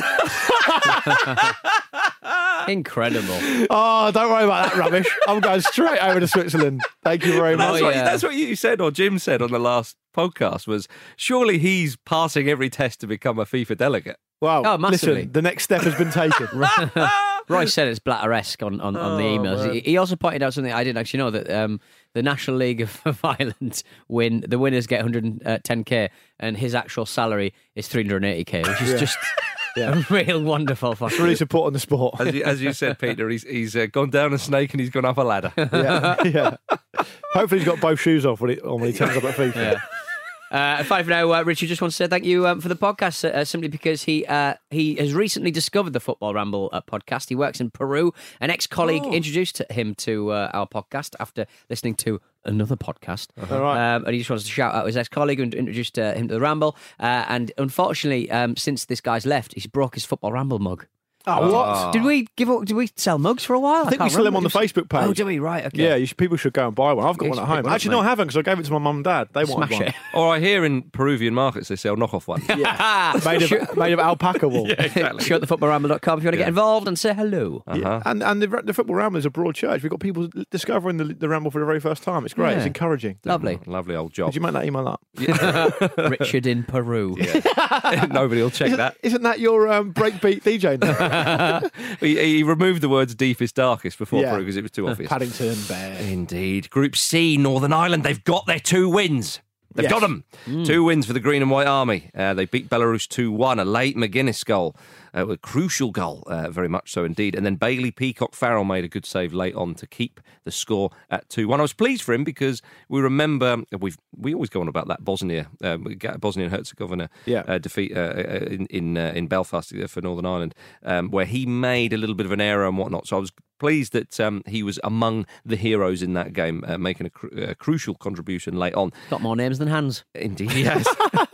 Incredible. Oh, don't worry about that rubbish. I'm going straight over to Switzerland. Thank you very much. That's what you said, or Jim said on the last podcast, was surely he's passing every test to become a FIFA delegate. Wow. Massively. Listen, the next step has been taken. Royce said it's Blatter-esque on the emails. He also pointed out something I didn't actually know, that the National League of Ireland the winners get 110k and his actual salary is 380k, which is just... Yeah. A real wonderful fucking. It's really supporting the sport. As you said, Peter, he's gone down a snake and he's gone up a ladder. Yeah. Hopefully he's got both shoes off when he turns up at FIFA. Yeah. Finally, for now, Richard just wants to say thank you for the podcast, simply because he has recently discovered the Football Ramble podcast. He works in Peru. An ex-colleague introduced him to our podcast after listening to another podcast. All right. And he just wants to shout out his ex-colleague who introduced him to the Ramble. And unfortunately, since this guy's left, he's broke his Football Ramble mug. Oh, what? Did we sell mugs for a while? I think we sell them on the Facebook page. Oh, do we? Right, okay. Yeah, people should go and buy one. I've got one at home. Actually, no, I haven't, because I gave it to my mum and dad. They wanted one. It. Or I hear in Peruvian markets they sell knockoff ones. Yeah. made of alpaca wool. Yeah, exactly. Show at thefootballramble.com if you want to get involved and say hello. Yeah. And the Football Ramble is a broad church. We've got people discovering the Ramble for the very first time. It's great. Yeah. It's encouraging. Lovely. Lovely old job. Did you make that email up? Richard in Peru. Yeah. Nobody will check that. Isn't that your breakbeat DJ now? He removed the words deepest, darkest before Peru because it was too obvious. Paddington Bear. Indeed. Group C, Northern Ireland, they've got their 2 wins. They've got them. 2 wins for the Green and White Army. They beat Belarus 2-1, a late McGuinness goal. A crucial goal, very much so indeed. And then Bailey Peacock-Farrell made a good save late on to keep the score at 2-1. I was pleased for him because we remember, we always go on about that Bosnia and Herzegovina defeat in Belfast for Northern Ireland, where he made a little bit of an error and whatnot. So I was pleased that he was among the heroes in that game, making a crucial contribution late on. Got more names than hands. Indeed, yes.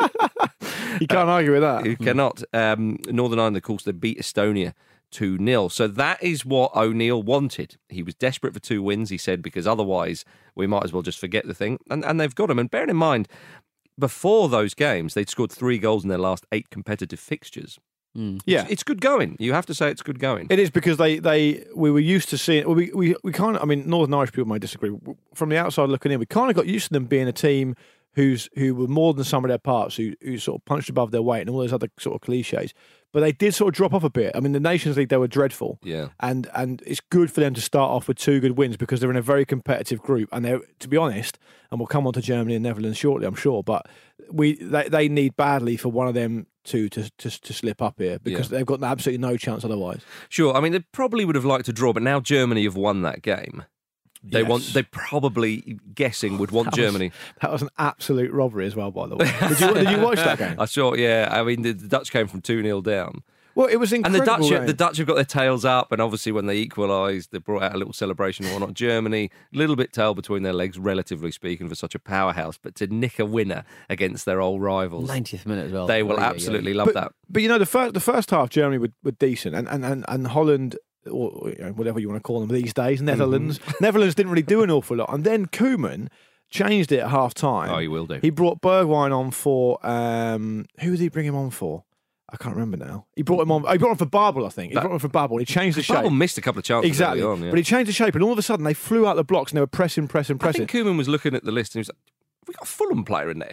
You can't argue with that. You cannot. Northern Ireland, of course, they beat Estonia 2-0. So that is what O'Neill wanted. He was desperate for 2 wins, he said, because otherwise we might as well just forget the thing. And they've got them. And bearing in mind, before those games, they'd scored 3 goals in their last 8 competitive fixtures. Yeah, it's good going. You have to say it's good going. It is, because we were used to seeing. We kind of. I mean, Northern Irish people may disagree. From the outside looking in, we kind of got used to them being a team who were more than some of their parts, who sort of punched above their weight and all those other sort of cliches. But they did sort of drop off a bit. I mean, the Nations League, they were dreadful. Yeah. And it's good for them to start off with 2 good wins, because they're in a very competitive group. And they're, to be honest, and we'll come on to Germany and Netherlands shortly, I'm sure, but they need badly for one of them to slip up here, because they've got absolutely no chance otherwise. Sure. I mean, they probably would have liked to draw, but now Germany have won that game. They probably would want Germany. That was an absolute robbery as well, by the way. Did you watch that game? I saw, yeah. I mean, the Dutch came from 2-0 down. Well, it was incredible. And the Dutch have got their tails up, and obviously when they equalised, they brought out a little celebration and whatnot. Germany, a little bit tail between their legs, relatively speaking, for such a powerhouse, but to nick a winner against their old rivals. 90th minute as well. They will absolutely love that. But you know, the first half, Germany were decent, and Holland, or whatever you want to call them these days, Netherlands. Netherlands didn't really do an awful lot. And then Koeman changed it at half time. Oh, he will do. He brought Bergwijn on for who did he bring him on for? I can't remember now. He brought him on for Babel, I think. He brought him for Babel. He changed the shape. Babel missed a couple of chances exactly early on, yeah. But he changed the shape, and all of a sudden they flew out the blocks and they were pressing. I think Koeman was looking at the list and he was like, we got a Fulham player in there.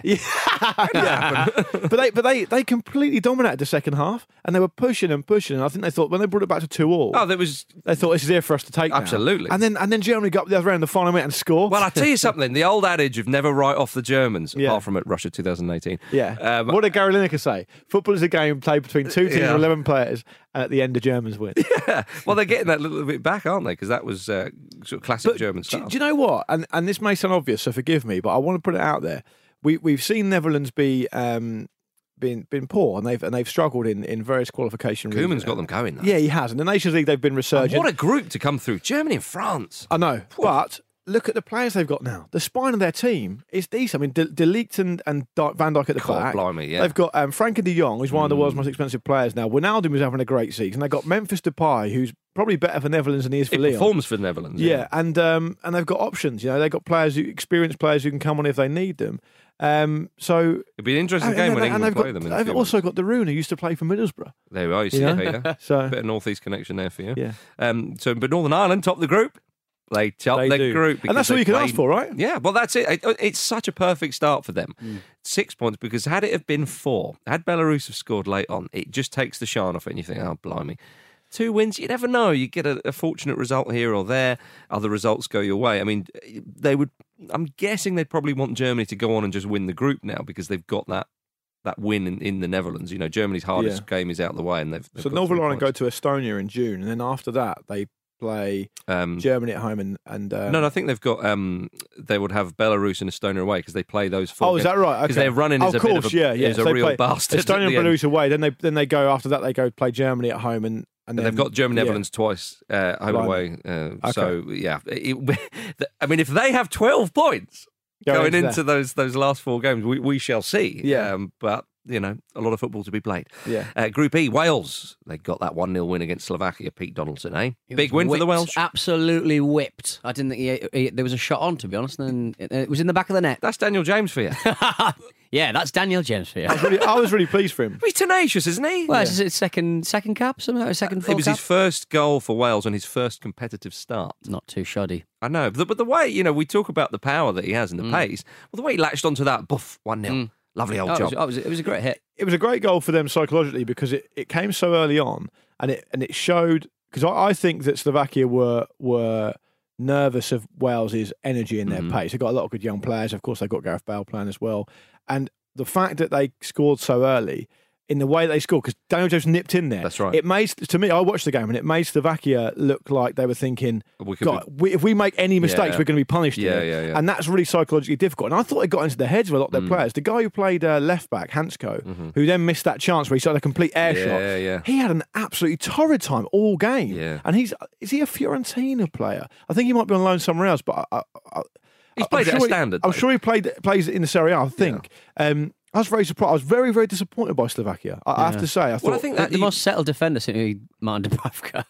Yeah. but they completely dominated the second half, and they were pushing and pushing. And I think they thought when they brought it back to 2-2, they thought this is here for us to take. Absolutely. Now. And then Germany got up the other end the final minute and score. Well, I tell you something. The old adage of never write off the Germans, apart from at Russia 2018. Yeah. What did Gary Lineker say? Football is a game played between 2 teams of 11 players, and at the end the Germans win. Yeah. Well, they're getting that little bit back, aren't they? Because that was sort of classic German style. Do you know what? And this may sound obvious, so forgive me, but I want to put it out there. We've seen Netherlands been poor, and they've struggled in various qualification. Koeman's got them going, though. Yeah, he has. In the Nations League, they've been resurgent. And what a group to come through. Germany and France. I know, but look at the players they've got now. The spine of their team is decent. I mean, De Ligt and Van Dijk at the back. Blimey, yeah. They've got Frankie de Jong, who's one of the world's most expensive players now. Wijnaldum was having a great season. They've got Memphis Depay, who's probably better for Netherlands than he is for Lyon. Performs for the Netherlands. Yeah, and they've got options. You know, they've got experienced players who can come on if they need them. So it'd be an interesting game when England play them. They've also got de Roon, who used to play for Middlesbrough. There we are. You see, yeah. So bit of northeast connection there for you. Yeah. But Northern Ireland top the group. They top the group, and that's all you can ask for, right? Yeah. Well, that's it. It's such a perfect start for them. 6 points, because had it have been 4, had Belarus have scored late on, it just takes the shine off it, and you think, oh blimey. 2 wins, you never know. You get a fortunate result here or there. Other results go your way. I mean, I'm guessing they'd probably want Germany to go on and just win the group now, because they've got that win in the Netherlands. You know, Germany's hardest game is out of the way, and they've so Northern Ireland go to Estonia in June, and then after that they play Germany at home and No, I think they've got. They would have Belarus and Estonia away because they play those 4 Oh, is that right? Because they're running as a bit of a, is So a they real play bastard. Estonia and Belarus away. Then they go after that. They go play Germany at home and then they've got Germany, Netherlands twice home and away. So yeah, I mean, if they have 12 points going into those last 4 games, we shall see. Yeah, but. You know, a lot of football to be played. Yeah. Group E, Wales. They got that 1-0 win against Slovakia. Pete Donaldson, eh? Big win for the Welsh. Absolutely whipped. I didn't think there was a shot on, to be honest. And it was in the back of the net. That's Daniel James for you. Yeah, that's Daniel James for you. I was really pleased for him. He's tenacious, isn't he? Well, is it second cap? Somehow, second full It was cap? his first goal for Wales and his first competitive start. Not too shoddy. I know. But the way, we talk about the power that he has and the pace. Well, the way he latched onto that, 1-0. Lovely old job. It was a great hit. It was a great goal for them psychologically because it came so early on and it showed, because I think that Slovakia were nervous of Wales's energy and their pace. They've got a lot of good young players. Of course, they've got Gareth Bale playing as well. And the fact that they scored so early, in the way they scored, because Daniel James nipped in there. That's right. It made, to me, I watched the game and it made Slovakia look like they were thinking, if we make any mistakes, we're going to be punished here. Yeah. And that's really psychologically difficult. And I thought it got into the heads of a lot of their players. The guy who played left back, Hansko, who then missed that chance where he started a complete air shot. He had an absolutely torrid time all game. Yeah. And is he a Fiorentina player? I think he might be on loan somewhere else, but he's played at a standard. I'm sure he plays in the Serie A, I think. I was very surprised. I was very, very disappointed by Slovakia. I have to say. I thought the most settled defender seemed to be Martin Dubravka.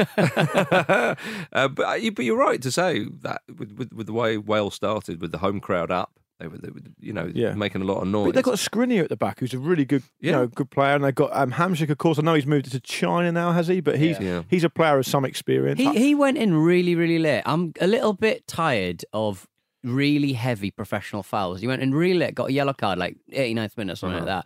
But you're right to say that with the way Wales started, with the home crowd up, they were making a lot of noise. But they've got Skriniar at the back, who's a really good, good player, and they've got Hamsik. Of course, I know he's moved to China now, has he? But he's a player of some experience. He went in really, really late. I'm a little bit tired of really heavy professional fouls. He went in really late, got a yellow card like 89th minute or something like that.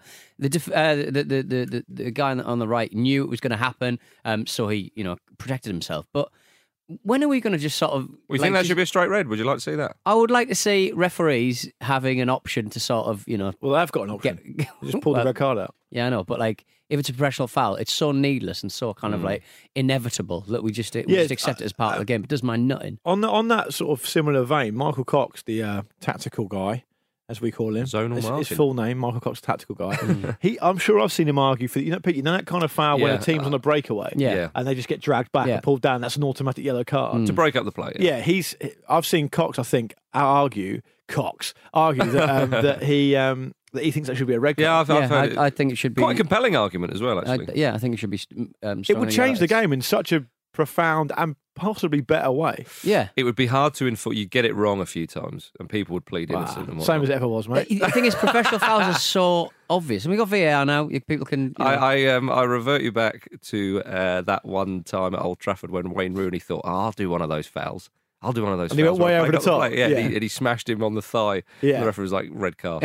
The guy on the right knew it was going to happen, so he protected himself. But when are we going to just sort of? We think that should be a straight red. Would you like to see that? I would like to see referees having an option to sort of Well, they've got an option. Just pull the red card out. Yeah, I know, but if it's a professional foul, it's so needless and so kind of inevitable that we just accept it as part of the game. It does mind nothing. On that sort of similar vein, Michael Cox, the tactical guy, as we call him, his full name, Michael Cox, tactical guy. I'm sure I've seen him argue for Pete, that kind of foul when a team's on a breakaway, and they just get dragged back and pulled down. That's an automatic yellow card to break up the play. I've seen Cox, I think, argue that he thinks that should be a red card. I've heard it. I think it should be quite a compelling argument as well. Actually, I think it should be. It would change the game in such a profound and possibly better way. Yeah, it would be hard to enforce. You get it wrong a few times, and people would plead innocent. And same as it ever was, mate. The thing is, professional fouls are so obvious, and we got VAR now. People can. I revert you back to that one time at Old Trafford when Wayne Rooney thought, "I'll do one of those fouls." And he went way over the top. And he smashed him on the thigh. Yeah. The referee was like, red card.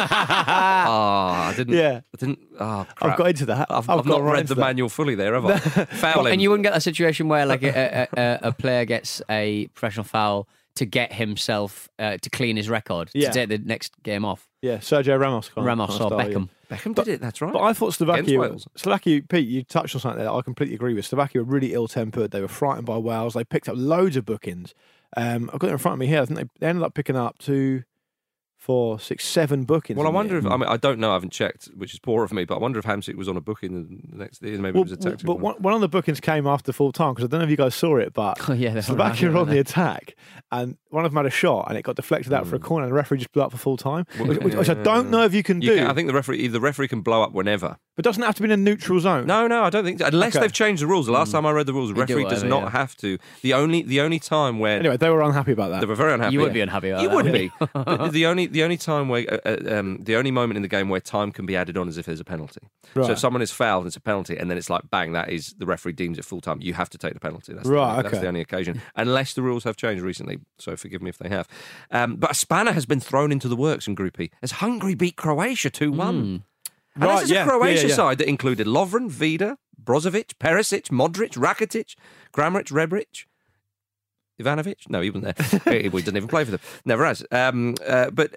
I didn't. Oh, crap. I've got into that. I've not read the manual fully there, have I? Foul him. And you wouldn't get a situation where a player gets a professional foul to get himself to clean his record to take the next game off. Yeah, Sergio Ramos. Or Beckham. Beckham did it, that's right. But I thought Slovakia, Pete, you touched on something there that I completely agree with. Slovakia were really ill-tempered. They were frightened by Wales. They picked up loads of bookings. I've got it in front of me here. I think they ended up picking up 2, 4, 6, 7 bookings. Well, I wonder if, I don't know, I haven't checked, which is poor of me, but I wonder if Hamsik was on a booking the next day, maybe it was a tactical. But one of the bookings came after full time, because I don't know if you guys saw it, but Slovakia were on the attack, and one of them had a shot, and it got deflected out for a corner, and the referee just blew up for full time, which I don't know if you can do. I think the referee can blow up whenever. But doesn't it have to be in a neutral zone? No, I don't think so. Unless they've changed the rules. The last time I read the rules, the referee does not have to. The only time where... Anyway, they were unhappy about that. They were very unhappy. You would be unhappy about that. You would be. the only time where... the only moment in the game where time can be added on is if there's a penalty. Right. So if someone is fouled and it's a penalty, and then it's like, bang, that is the referee deems it full time. You have to take the penalty. That's the only occasion. Unless the rules have changed recently. So forgive me if they have. But a spanner has been thrown into the works in Group E as Hungary beat Croatia 2-1. And this is a Croatia side that included Lovren, Vida, Brozovic, Perisic, Modric, Rakitic, Kramaric, Rebric. Ivanovic? No, he wasn't there. He doesn't even play for them. Never has. But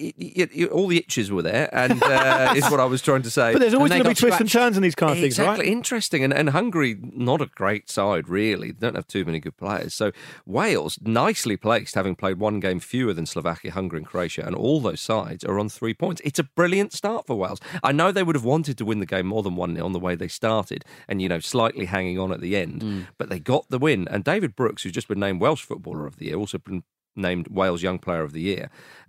all the itches were there, and is what I was trying to say. But there's always going to be twists and turns in these kind of things, right? Exactly. Interesting. And Hungary, not a great side, really. They don't have too many good players. So Wales, nicely placed, having played one game fewer than Slovakia, Hungary and Croatia, and all those sides are on 3 points. It's a brilliant start for Wales. I know they would have wanted to win the game more than 1-0 on the way they started, and, slightly hanging on at the end. But they got the win. And David Brooks, who's just been named Welsh Footballer of the Year, also been named Wales Young Player of the Year.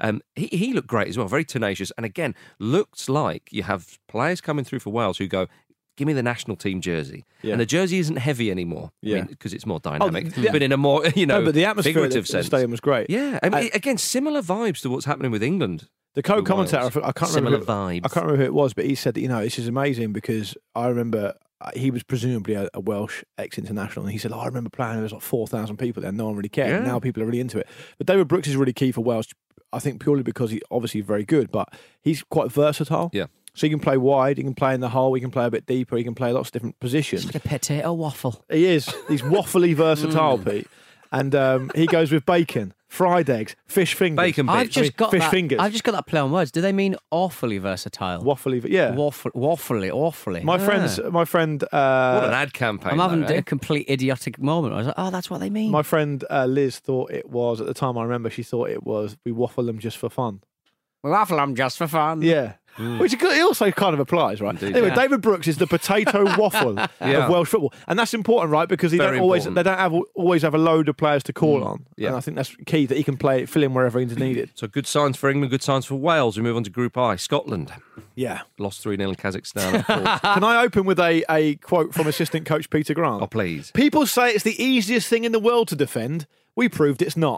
He looked great as well, very tenacious. And again, looks like you have players coming through for Wales who go, give me the national team jersey. Yeah. And the jersey isn't heavy anymore because it's more dynamic, but in a more, but the atmosphere figurative at sense. The stadium was great. Yeah. Again, similar vibes to what's happening with England. The co-commentator, I can't remember who it was, but he said that, this is amazing because I remember he was presumably a Welsh ex-international, and he said, I remember playing, there was like 4,000 people there, no one really cared. Yeah. Now people are really into it. But David Brooks is really key for Wales, I think purely because he's obviously very good, but he's quite versatile. Yeah. So he can play wide, he can play in the hole, he can play a bit deeper, he can play lots of different positions. It's like a potato waffle. He is. He's waffly versatile, Pete. And he goes with bacon, fried eggs, fish fingers. Bacon bits. I've just got fingers. I've just got that play on words. Do they mean awfully versatile? Waffly, yeah. Waffly. My friend. What an ad campaign. I'm having a complete idiotic moment. I was like, oh, that's what they mean. My friend Liz thought it was, at the time I remember, she thought it was, we waffle them just for fun. We waffle them just for fun. Yeah. Which it also kind of applies, right? Indeed, anyway, David Brooks is the potato waffle of Welsh football, and that's important, right? Because they don't always have a load of players to call on, and I think that's key that he can fill in wherever he's needed. So good signs for England, good signs for Wales. We move on to Group I. Scotland, lost 3-0 in Kazakhstan. Of course. Can I open with a quote from assistant coach Peter Grant? Oh, please. People say it's the easiest thing in the world to defend. We proved it's not.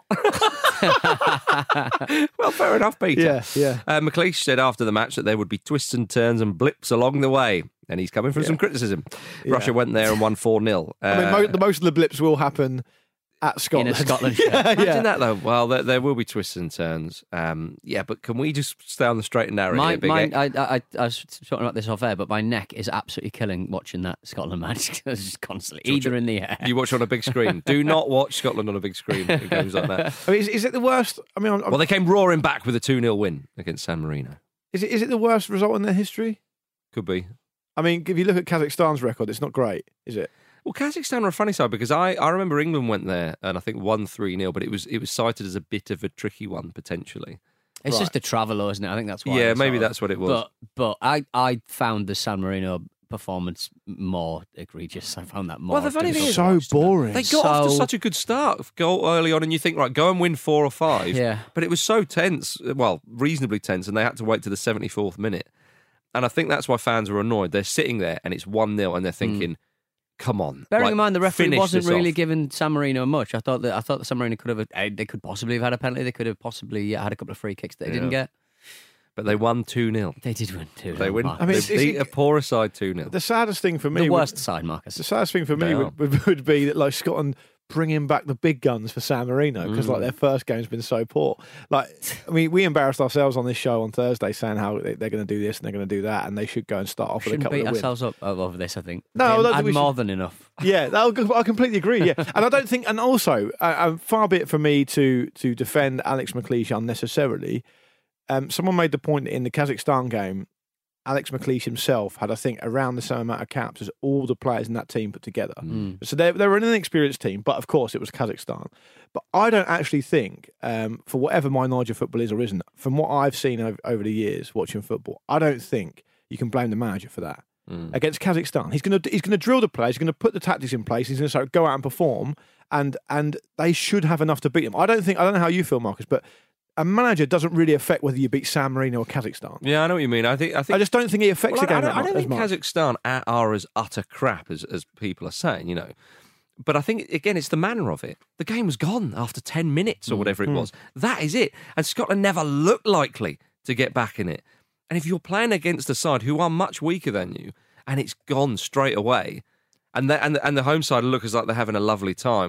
Well, fair enough, Peter. Yeah. McLeish said after the match that there would be twists and turns and blips along the way, and he's coming from some criticism. Russia went there and won 4-0. Most of the blips will happen at Scotland. In Scotland. Imagine that, though. Well, there will be twists and turns. But can we just stay on the straight and narrow here, Big I was talking about this off air, but my neck is absolutely killing watching that Scotland match. It's just constantly either in the air. You watch on a big screen. Do not watch Scotland on a big screen. It goes like that. I mean, is it the worst? I mean, well, they came roaring back with a 2-0 win against San Marino. Is it the worst result in their history? Could be. I mean, if you look at Kazakhstan's record, it's not great, is it? Well, Kazakhstan are a funny side because I remember England went there and I think won 3-0, but it was cited as a bit of a tricky one potentially. It's just the travel, isn't it? I think that's why. Yeah, maybe that's what it was. But I found the San Marino performance more egregious. I found that more. Well, the funny thing is, so boring. They got off to such a good start, go early on, and you think, right, go and win 4 or 5. Yeah. But it was so tense, well, reasonably tense, and they had to wait to the 74th minute. And I think that's why fans were annoyed. They're sitting there and it's 1-0, and they're thinking, come on. Bearing in mind the referee wasn't really off. giving San Marino much. I thought that San Marino they could possibly have had a penalty. They could have possibly had a couple of free kicks that they didn't get. But they won 2-0. They did win 2-0. They win. I mean, they beat a poorer side 2-0. The saddest thing for me, the worst side, Marcus. The saddest thing for me would be that Scotland bringing back the big guns for San Marino because their first game's been so poor. We embarrassed ourselves on this show on Thursday saying how they're going to do this and they're going to do that, and they should go and start off with a couple of wins. Shouldn't beat ourselves up over this, I think. No, I had more than enough. Yeah, I completely agree. Yeah, and I don't think, and also far be it for me to defend Alex McLeish unnecessarily. Someone made the point that in the Kazakhstan game, Alex McLeish himself had, I think, around the same amount of caps as all the players in that team put together. So they were an inexperienced team, but of course it was Kazakhstan. But I don't actually think, for whatever my knowledge of football is or isn't, from what I've seen over the years watching football, I don't think you can blame the manager for that. Against Kazakhstan, he's going to drill the players, he's going to put the tactics in place, he's going to go out and perform, and they should have enough to beat them. I don't know how you feel, Marcus, but a manager doesn't really affect whether you beat San Marino or Kazakhstan. Yeah, I know what you mean. I just don't think he affects the game. I don't think much. Kazakhstan are as utter crap as people are saying, But I think, again, it's the manner of it. The game was gone after 10 minutes or whatever it was. That is it. And Scotland never looked likely to get back in it. And if you're playing against a side who are much weaker than you, and it's gone straight away, and the home side look as like they're having a lovely time,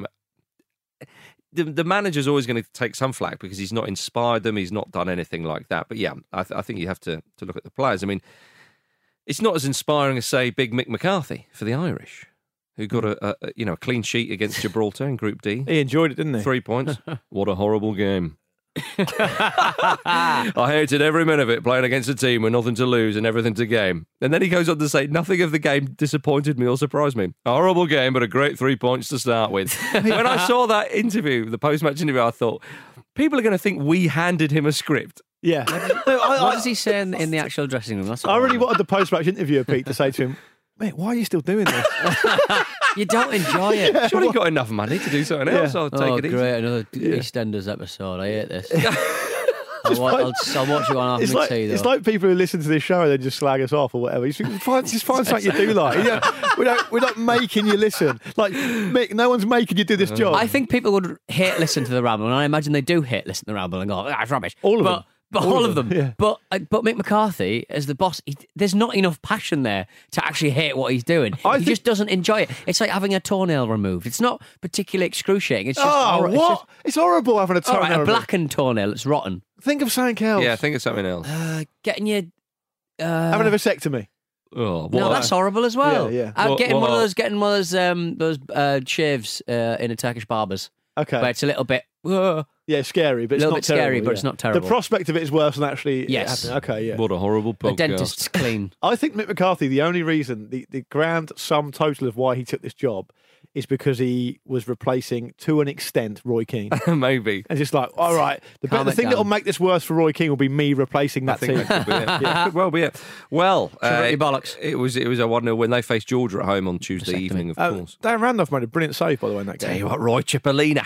the manager's always going to take some flack because he's not inspired them, he's not done anything like that. But yeah, I think you have to look at the players. I mean, it's not as inspiring as, say, Big Mick McCarthy for the Irish, who got a clean sheet against Gibraltar in Group D. He enjoyed it, didn't he? 3 points. What a horrible game. I hated every minute of it, playing against a team with nothing to lose and everything to gain. And then he goes on to say, nothing of the game disappointed me or surprised me. A horrible game, but a great 3 points to start with. When I saw that interview, the post-match interview, I thought, people are going to think we handed him a script. Yeah. What does he say in the actual dressing room? I really wanted the post-match interviewer, Pete, to say to him, mate, why are you still doing this? You don't enjoy it. Yeah, Surely got enough money to do something else. I'll take it easy. Great, another EastEnders episode. I hate this. I'll watch it on after like, tea, though. it's like people who listen to this show and then just slag us off or whatever. Just find something you do like. We're not making you listen. Like, Mick, no one's making you do this job. I think people would hate listen to the Ramble, and I imagine they do hate listen to the Ramble and go, it's rubbish. All of them. But all of them. Yeah. But Mick McCarthy, as the boss, there's not enough passion there to actually hate what he's doing. He just doesn't enjoy it. It's like having a toenail removed. It's not particularly excruciating. It's just It's horrible having a toenail a removed. blackened toenail. It's rotten. Think of something else. Yeah, think of something else. Getting your having a vasectomy. Oh, no, that's horrible as well. Yeah. Getting one of those shaves in a Turkish barber's. Okay. Where it's a little bit. Yeah, scary, but it's not terrible. Scary, but it's not terrible. The prospect of it is worse than actually Yes. happening. Okay, yeah. What a horrible podcast. The dentist's clean. I think Mick McCarthy, the only reason, the grand sum total of why he took this job is because he was replacing, to an extent, Roy Keane. Maybe. And just like, all right, the thing that will make this worse for Roy Keane will be me replacing that team. That could be it. Yeah, could well be it. Well, bollocks. It was a 1-0 win. They faced Georgia at home on Tuesday evening, of course. Dan Randolph made a brilliant save, by the way, in that game. Tell you what, Roy Chipolina.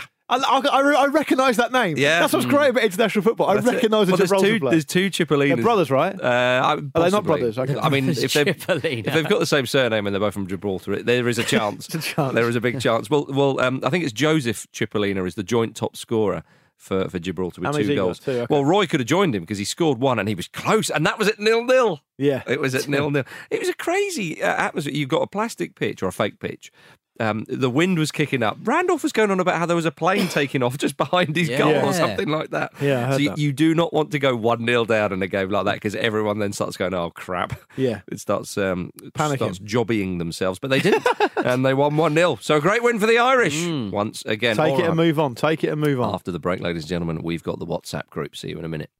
I recognise that name. Yeah. That's what's great about international football. I recognise the Gibraltar player. There's two Chipolinas. They're brothers, right? Are they not brothers? Okay. I mean, if they've got the same surname and they're both from Gibraltar, there is a chance. There is a big chance. Well, I think it's Joseph Chipolina is the joint top scorer for Gibraltar with 2 goals. Okay. Well, Roy could have joined him because he scored 1 and he was close, and that was at 0-0. Yeah. It was at 0-0. It was a crazy atmosphere. You've got a plastic pitch or a fake pitch. The wind was kicking up. Randolph was going on about how there was a plane taking off just behind his goal or something like that. Yeah, I heard that. You do not want to go 1-0 down in a game like that because everyone then starts going, oh, crap. Yeah. It starts panicking. Starts jobbying themselves. But they didn't. And they won 1-0. So a great win for the Irish once again. Take it and move on. Take it and move on. After the break, ladies and gentlemen, we've got the WhatsApp group. See you in a minute.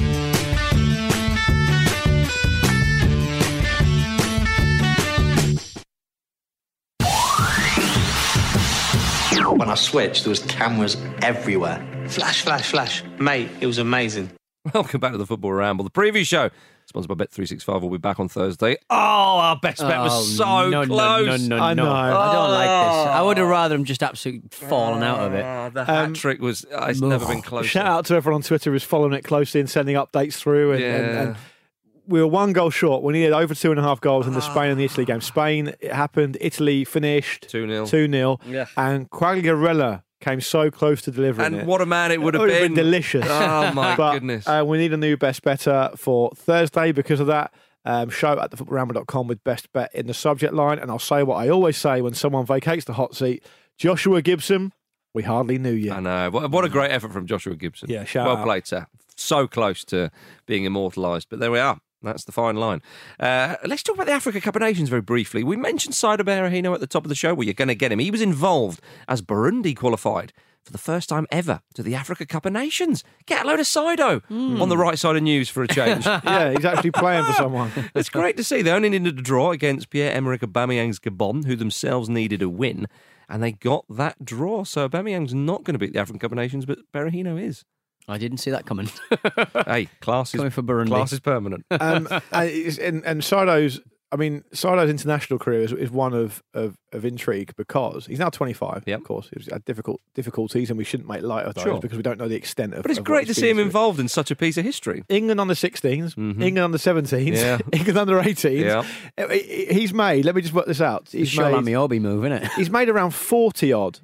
When I switched, there was cameras everywhere. Flash, flash, flash. Mate, it was amazing. Welcome back to the Football Ramble. The preview show, sponsored by Bet365, will be back on Thursday. Oh, our best bet was so close. No. I know. I don't like this. I would have rather him just absolutely fallen out of it. The hat trick was, it's never been closer. Shout out to everyone on Twitter who's following it closely and sending updates through. And we were 1 goal short. We needed over 2.5 goals in the Spain and the Italy game. Spain, it happened. Italy finished 2-0. Yeah. And Quagliarella came so close to delivering it. And what a man it would have been delicious. Oh, my goodness. We need a new best better for Thursday because of that. Show at thefootballramble.com with best bet in the subject line. And I'll say what I always say when someone vacates the hot seat. Joshua Gibson, we hardly knew you. I know. What a great effort from Joshua Gibson. Yeah, shout well out. played, sir. So close to being immortalised. But there we are. That's the fine line. Let's talk about the Africa Cup of Nations very briefly. We mentioned Saido Berahino at the top of the show. Well, you're going to get him. He was involved as Burundi qualified for the first time ever to the Africa Cup of Nations. Get a load of Saido on the right side of news for a change. Yeah, he's actually playing for someone. It's great to see. They only needed a draw against Pierre-Emerick Aubameyang's Gabon, who themselves needed a win, and they got that draw. So Aubameyang's not going to beat the African Cup of Nations, but Berahino is. I didn't see that coming. Hey, class is coming for Burundi. Class is permanent. And Saido's international career is one of intrigue because he's now 25. Yep. Of course, he's had difficulties, and we shouldn't make light of those Sure. because we don't know the extent of. But it's of what great he's to see him been through. involved in such a piece of history. England under 16s, England under 17s, Yeah. England under 18s. Yeah. He's made. Let me just work this out. It's Shola Miobi move, isn't it? He's made around 40 odd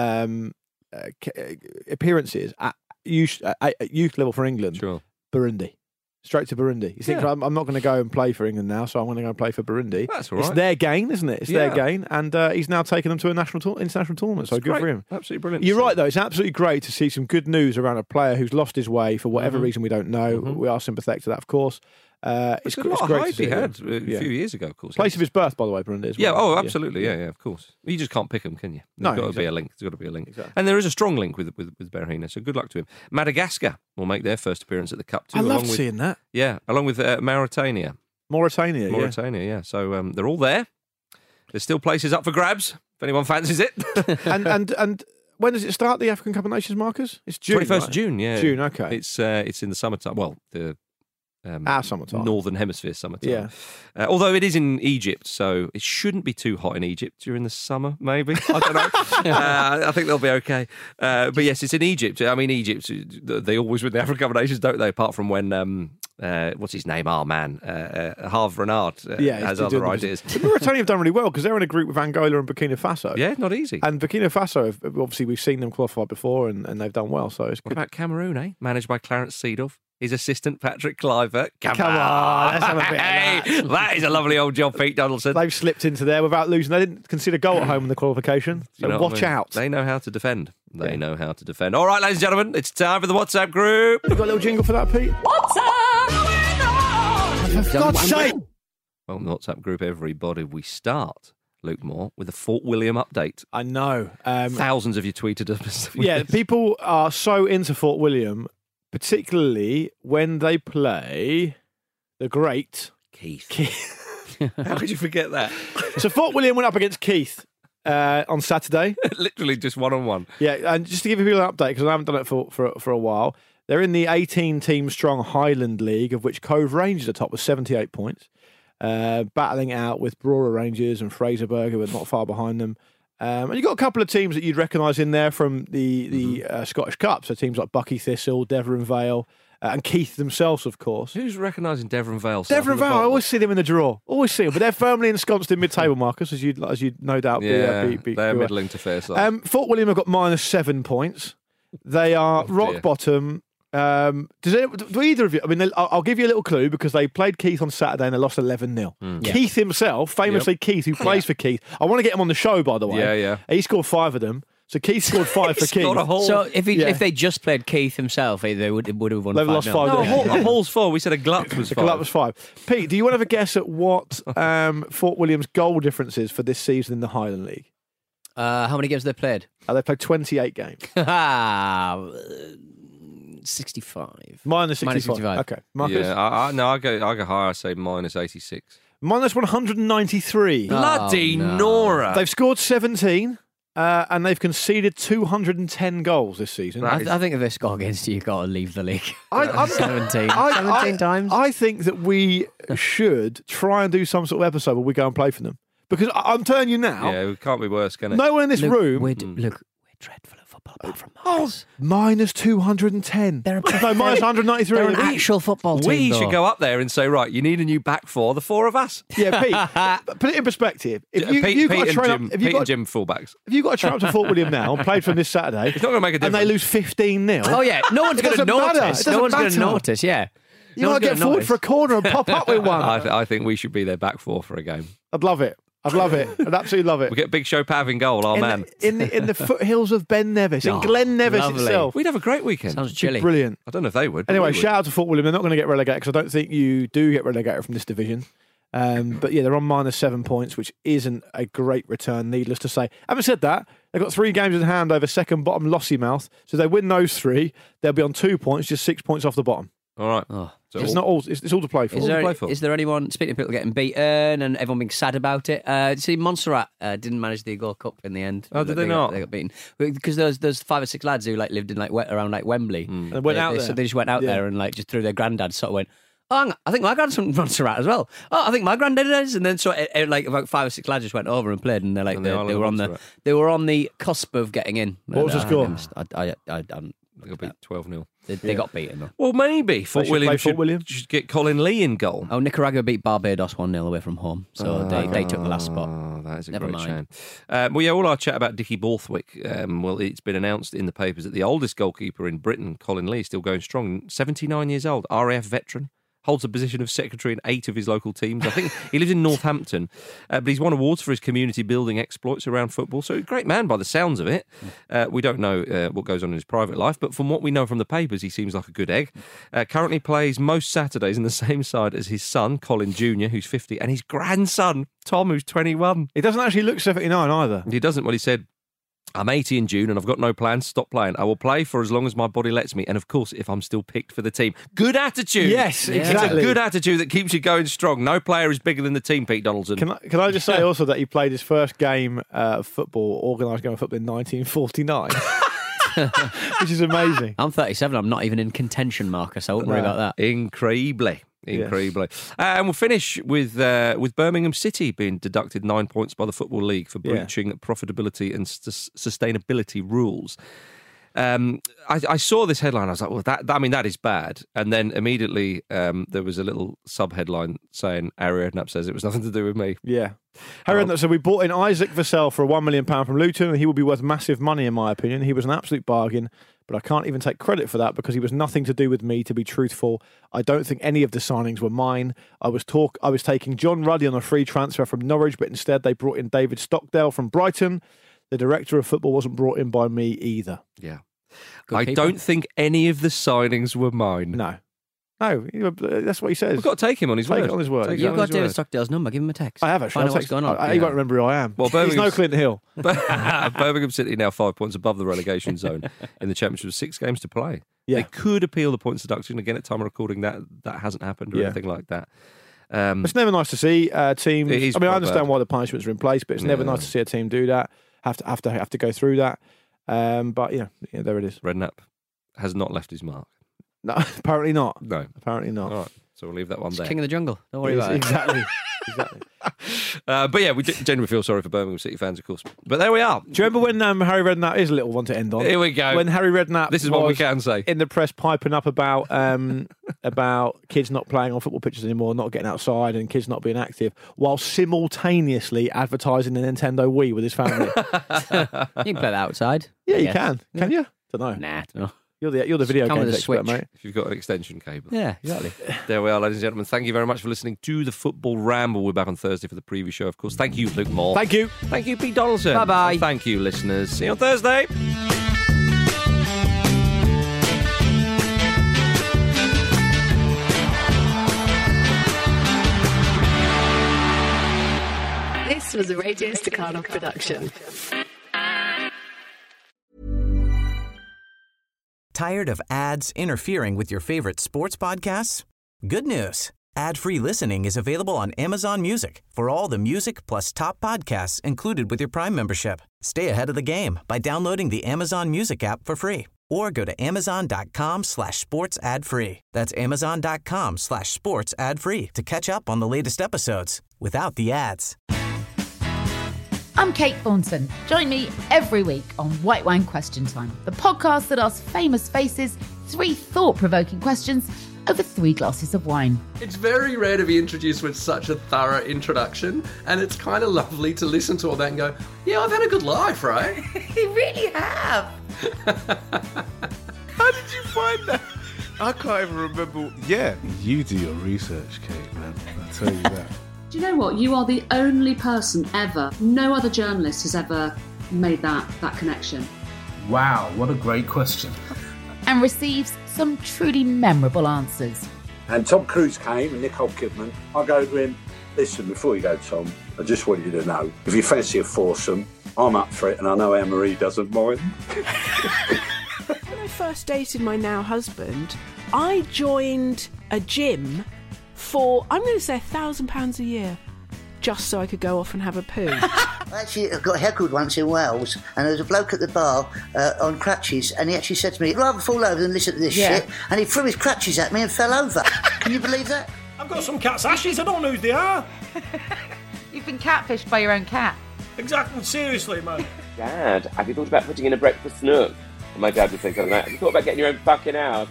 appearances at youth level for England. Sure. Burundi. Straight to Burundi. You think, I'm not going to go and play for England now, so I'm going to go and play for Burundi. That's all right. It's their gain, isn't it? It's their gain. And he's now taken them to a international tournament, so good for him. Absolutely brilliant. You're right, though. It's absolutely great to see some good news around a player who's lost his way for whatever reason we don't know. We are sympathetic to that, of course. It's a lot of great hype to see he had him. a few years ago, of course. Place of his birth, by the way, Burundi. As Yeah, well. absolutely. Yeah, of course. You just can't pick them, can you? No, There's got to be a link. There's got to be a link. And there is a strong link with Berahino, so good luck to him. Madagascar will make their first appearance at the Cup too. I love seeing that. Yeah, along with Mauritania. Mauritania, yeah. So they're all there. There's still places up for grabs if anyone fancies it. and when does it start? The African Cup of Nations, Marcus? It's June. 21st right? of June. Yeah, June. Okay. It's in the summertime. Well, the our summertime, Northern Hemisphere summertime. Yeah. Although it is in Egypt, so it shouldn't be too hot in Egypt during the summer. Maybe I don't know. I think they'll be okay. But yes, it's in Egypt. I mean, Egypt. They always win the African Cup of Nations, don't they? Apart from when what's his name? Harve Renard has other ideas. But Mauritania have done really well because they're in a group with Angola and Burkina Faso. Yeah, not easy. And Burkina Faso, obviously, we've seen them qualify before and they've done well. So it's what good. about Cameroon? Managed by Clarence Seedorf. His assistant, Patrick Kluivert. Come on, let's have a bit of that. That is a lovely old job, Pete Donaldson. They've slipped into there without losing. They didn't concede a goal at home in the qualification. So You know what watch I mean? out. They know how to defend. They know how to defend. All right, ladies and gentlemen, it's time for the WhatsApp group. You got a little jingle for that, Pete? For God's sake! Well, the WhatsApp group, everybody, we start, Luke Moore, with a Fort William update. I know. Thousands of you tweeted us. Yeah, people are so into Fort William, particularly when they play the great Keith. How could you forget that? So Fort William went up against Keith on Saturday. Literally just one-on-one. Yeah, and just to give people an update, because I haven't done it for a while, they're in the 18-team strong Highland League, of which Cove Rangers are top with 78 points, battling out with Brora Rangers and Fraserburg, who are not far behind them. And you've got a couple of teams that you'd recognise in there from the Scottish Cup, so teams like Bucky Thistle, Devon Vale, and Keith themselves, of course. Who's recognising Devon Vale? Devon Vale, I always see them in the draw. Always see them, but they're firmly ensconced in mid-table, Marcus, as you'd no doubt be. They're middling to fair side. Fort William have got -7 points. They are rock bottom. Do either of you? I mean, I'll give you a little clue because they played Keith on Saturday and they lost 11-0. Keith himself, famously Keith, who plays for Keith. I want to get him on the show, by the way. Yeah. He scored 5 of them. So Keith scored 5 for Keith. So if they just played Keith himself, they would have won. They've lost 5. A Hall's 4. We said a Glut was 5. A Glut was 5. Pete, do you want to have a guess at what Fort William's goal difference is for this season in the Highland League? How many games have they played? They played 28 games. 65. -65. Okay, Marcus. Yeah, I go higher. I say -86. -193. Bloody Nora! They've scored 17. And they've conceded 210 goals this season. I think if they score against you, you've got to leave the league. 17 times. I think that we should try and do some sort of episode where we go and play for them. Because I'm telling you now. Yeah, it can't be worse, can it? No one in this room. We're dreadful at football apart from Marcus. -210. No, -193. They're an actual football team. We should go up there and say, right, you need a new back four, the 4 of us. Yeah, Pete, put it in perspective. If Pete and Jim fullbacks. If you've got to train up to Fort William now and played for them this Saturday, it's not going to make a difference. And they lose 15-0. Oh, yeah. No one's going to notice. No one's going to notice, yeah. You might get forward for a corner and pop up with one. I think we should be their back 4 for a game. I'd love it. I'd absolutely love it. We get Big Show Pav in goal, our man. In the foothills of Ben Nevis, in Glen Nevis itself. We'd have a great weekend. Sounds chilly. Brilliant. I don't know if they would. Anyway, shout out to Fort William. They're not going to get relegated because I don't think you do get relegated from this division. But yeah, they're on -7 points, which isn't a great return, needless to say. Having said that, they've got 3 games in hand over second bottom Lossiemouth. So if they win those 3, they'll be on 2 points, just 6 points off the bottom. All right. So it's not all. It's all to play for. Is there anyone? Speaking of people getting beaten and everyone being sad about it, see, Montserrat didn't manage the Gold Cup in the end. Oh, did they not? They got beaten because there's 5 or 6 lads who lived in around Wembley. And they went out there. So they just went out there and just through their granddad sort of went. Oh, I think my granddad's from Montserrat as well. Oh, I think my granddad is, and then about 5 or 6 lads just went over and played, and they were on the cusp of getting in. What was the score? They got beat 12-0. They got beaten though. Well, maybe Fort William should get Colin Lee in goal. Oh, Nicaragua beat Barbados 1-0 away from home, so they took the last spot. Oh, that is a Never great mind. shame. All our chat about Dickie Borthwick. Well, it's been announced in the papers that the oldest goalkeeper in Britain, Colin Lee, is still going strong. 79 years old, RAF veteran. holds a position of secretary in 8 of his local teams. I think he lives in Northampton, but he's won awards for his community building exploits around football. So a great man by the sounds of it. We don't know what goes on in his private life, but from what we know from the papers, he seems like a good egg. Currently plays most Saturdays in the same side as his son, Colin Jr., who's 50, and his grandson, Tom, who's 21. He doesn't actually look 79 either. He doesn't. Well, he said, I'm 80 in June and I've got no plans to stop playing. I will play for as long as my body lets me. And of course, if I'm still picked for the team. Good attitude. Yes, exactly. It's a good attitude that keeps you going strong. No player is bigger than the team, Pete Donaldson. Can I just say also that he played his first game of football, organised game of football in 1949? Which is amazing. I'm 37. I'm not even in contention, Marcus. I wouldn't worry about that. Incredibly. And we'll finish with Birmingham City being deducted 9 points by the Football League for breaching profitability and sustainability rules. I saw this headline. I was like, well, that is bad. And then immediately there was a little sub-headline saying Harry Redknapp says it was nothing to do with me. Yeah. Harry Redknapp said, we bought in Isaac Vassell for £1 million from Luton and he will be worth massive money in my opinion. He was an absolute bargain, but I can't even take credit for that because he was nothing to do with me, to be truthful. I don't think any of the signings were mine. I was taking John Ruddy on a free transfer from Norwich, but instead they brought in David Stockdale from Brighton. The director of football wasn't brought in by me either. Yeah. I don't think any of the signings were mine. No, that's what he says. We've got to take him on his word. Take it on his word. You've got David Stockdale's number. Give him a text. I have actually. Find out what's going on. He won't remember who I am. Well, he's no Clinton Hill. Birmingham City now 5 points above the relegation zone in the Championship with 6 games to play. Yeah. They could appeal the points deduction. Again, at time of recording, that hasn't happened or anything like that. It's never nice to see teams. I mean, I understand why the punishments are in place, but it's never nice to see a team do that. Have to go through that. But there it is. Redknapp has not left his mark. No, apparently not. No, apparently not. All right, so we'll leave that one there. King of the jungle. Don't worry about it. Exactly. But yeah, we genuinely feel sorry for Birmingham City fans, of course. But there we are. Do you remember when Harry Redknapp is a little one to end on? Here we go. When Harry Redknapp, this is what we can say in the press, piping up about kids not playing on football pitches anymore, not getting outside, and kids not being active, while simultaneously advertising the Nintendo Wii with his family. You can play that outside. Yeah, you can. Can you? Don't know. Nah, don't know. You're the video game expert, mate. If you've got an extension cable. Yeah, exactly. There we are, ladies and gentlemen. Thank you very much for listening to the Football Ramble. We're back on Thursday for the preview show, of course. Thank you, Luke Moore. Thank you. Thank you, Pete Donaldson. Bye-bye. And thank you, listeners. See you on Thursday. This was a Radio Staccato production. Tired of ads interfering with your favorite sports podcasts? Good news. Ad-free listening is available on Amazon Music for all the music plus top podcasts included with your Prime membership. Stay ahead of the game by downloading the Amazon Music app for free or go to amazon.com/sports ad free. That's amazon.com/sports ad free to catch up on the latest episodes without the ads. I'm Kate Thornton. Join me every week on White Wine Question Time, the podcast that asks famous faces 3 thought-provoking questions over 3 glasses of wine. It's very rare to be introduced with such a thorough introduction, and it's kind of lovely to listen to all that and go, yeah, I've had a good life, right? You really have. How did you find that? I can't even remember. Yeah, you do your research, Kate, man. I'll tell you that. Do you know what? You are the only person ever, no other journalist has ever made that connection. Wow, what a great question. And receives some truly memorable answers. And Tom Cruise came and Nicole Kidman. I go to him, listen, before you go, Tom, I just want you to know, if you fancy a foursome, I'm up for it, and I know Anne-Marie doesn't mind. When I first dated my now husband, I joined a gym for, I'm going to say £1,000 a year, just so I could go off and have a poo. I actually got heckled once in Wales, and there was a bloke at the bar on crutches, and he actually said to me, I'd rather fall over than listen to this shit, and he threw his crutches at me and fell over. Can you believe that? I've got some cat's ashes, I don't know who they are. You've been catfished by your own cat. Exactly, seriously, man. Dad, have you thought about putting in a breakfast nook? And my dad would say something like, have you thought about getting your own fucking house?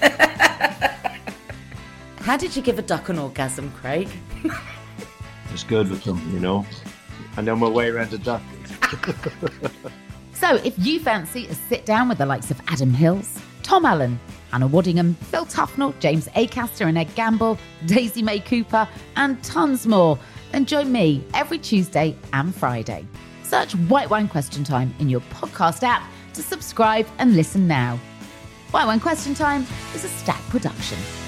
How did you give a duck an orgasm, Craig? It's good with them, you know. I know my way around a duck. So if you fancy a sit down with the likes of Adam Hills, Tom Allen, Anna Waddingham, Phil Tufnell, James Acaster and Ed Gamble, Daisy May Cooper, and tons more. And join me every Tuesday and Friday. Search White Wine Question Time in your podcast app to subscribe and listen now. White Wine Question Time is a Stack production.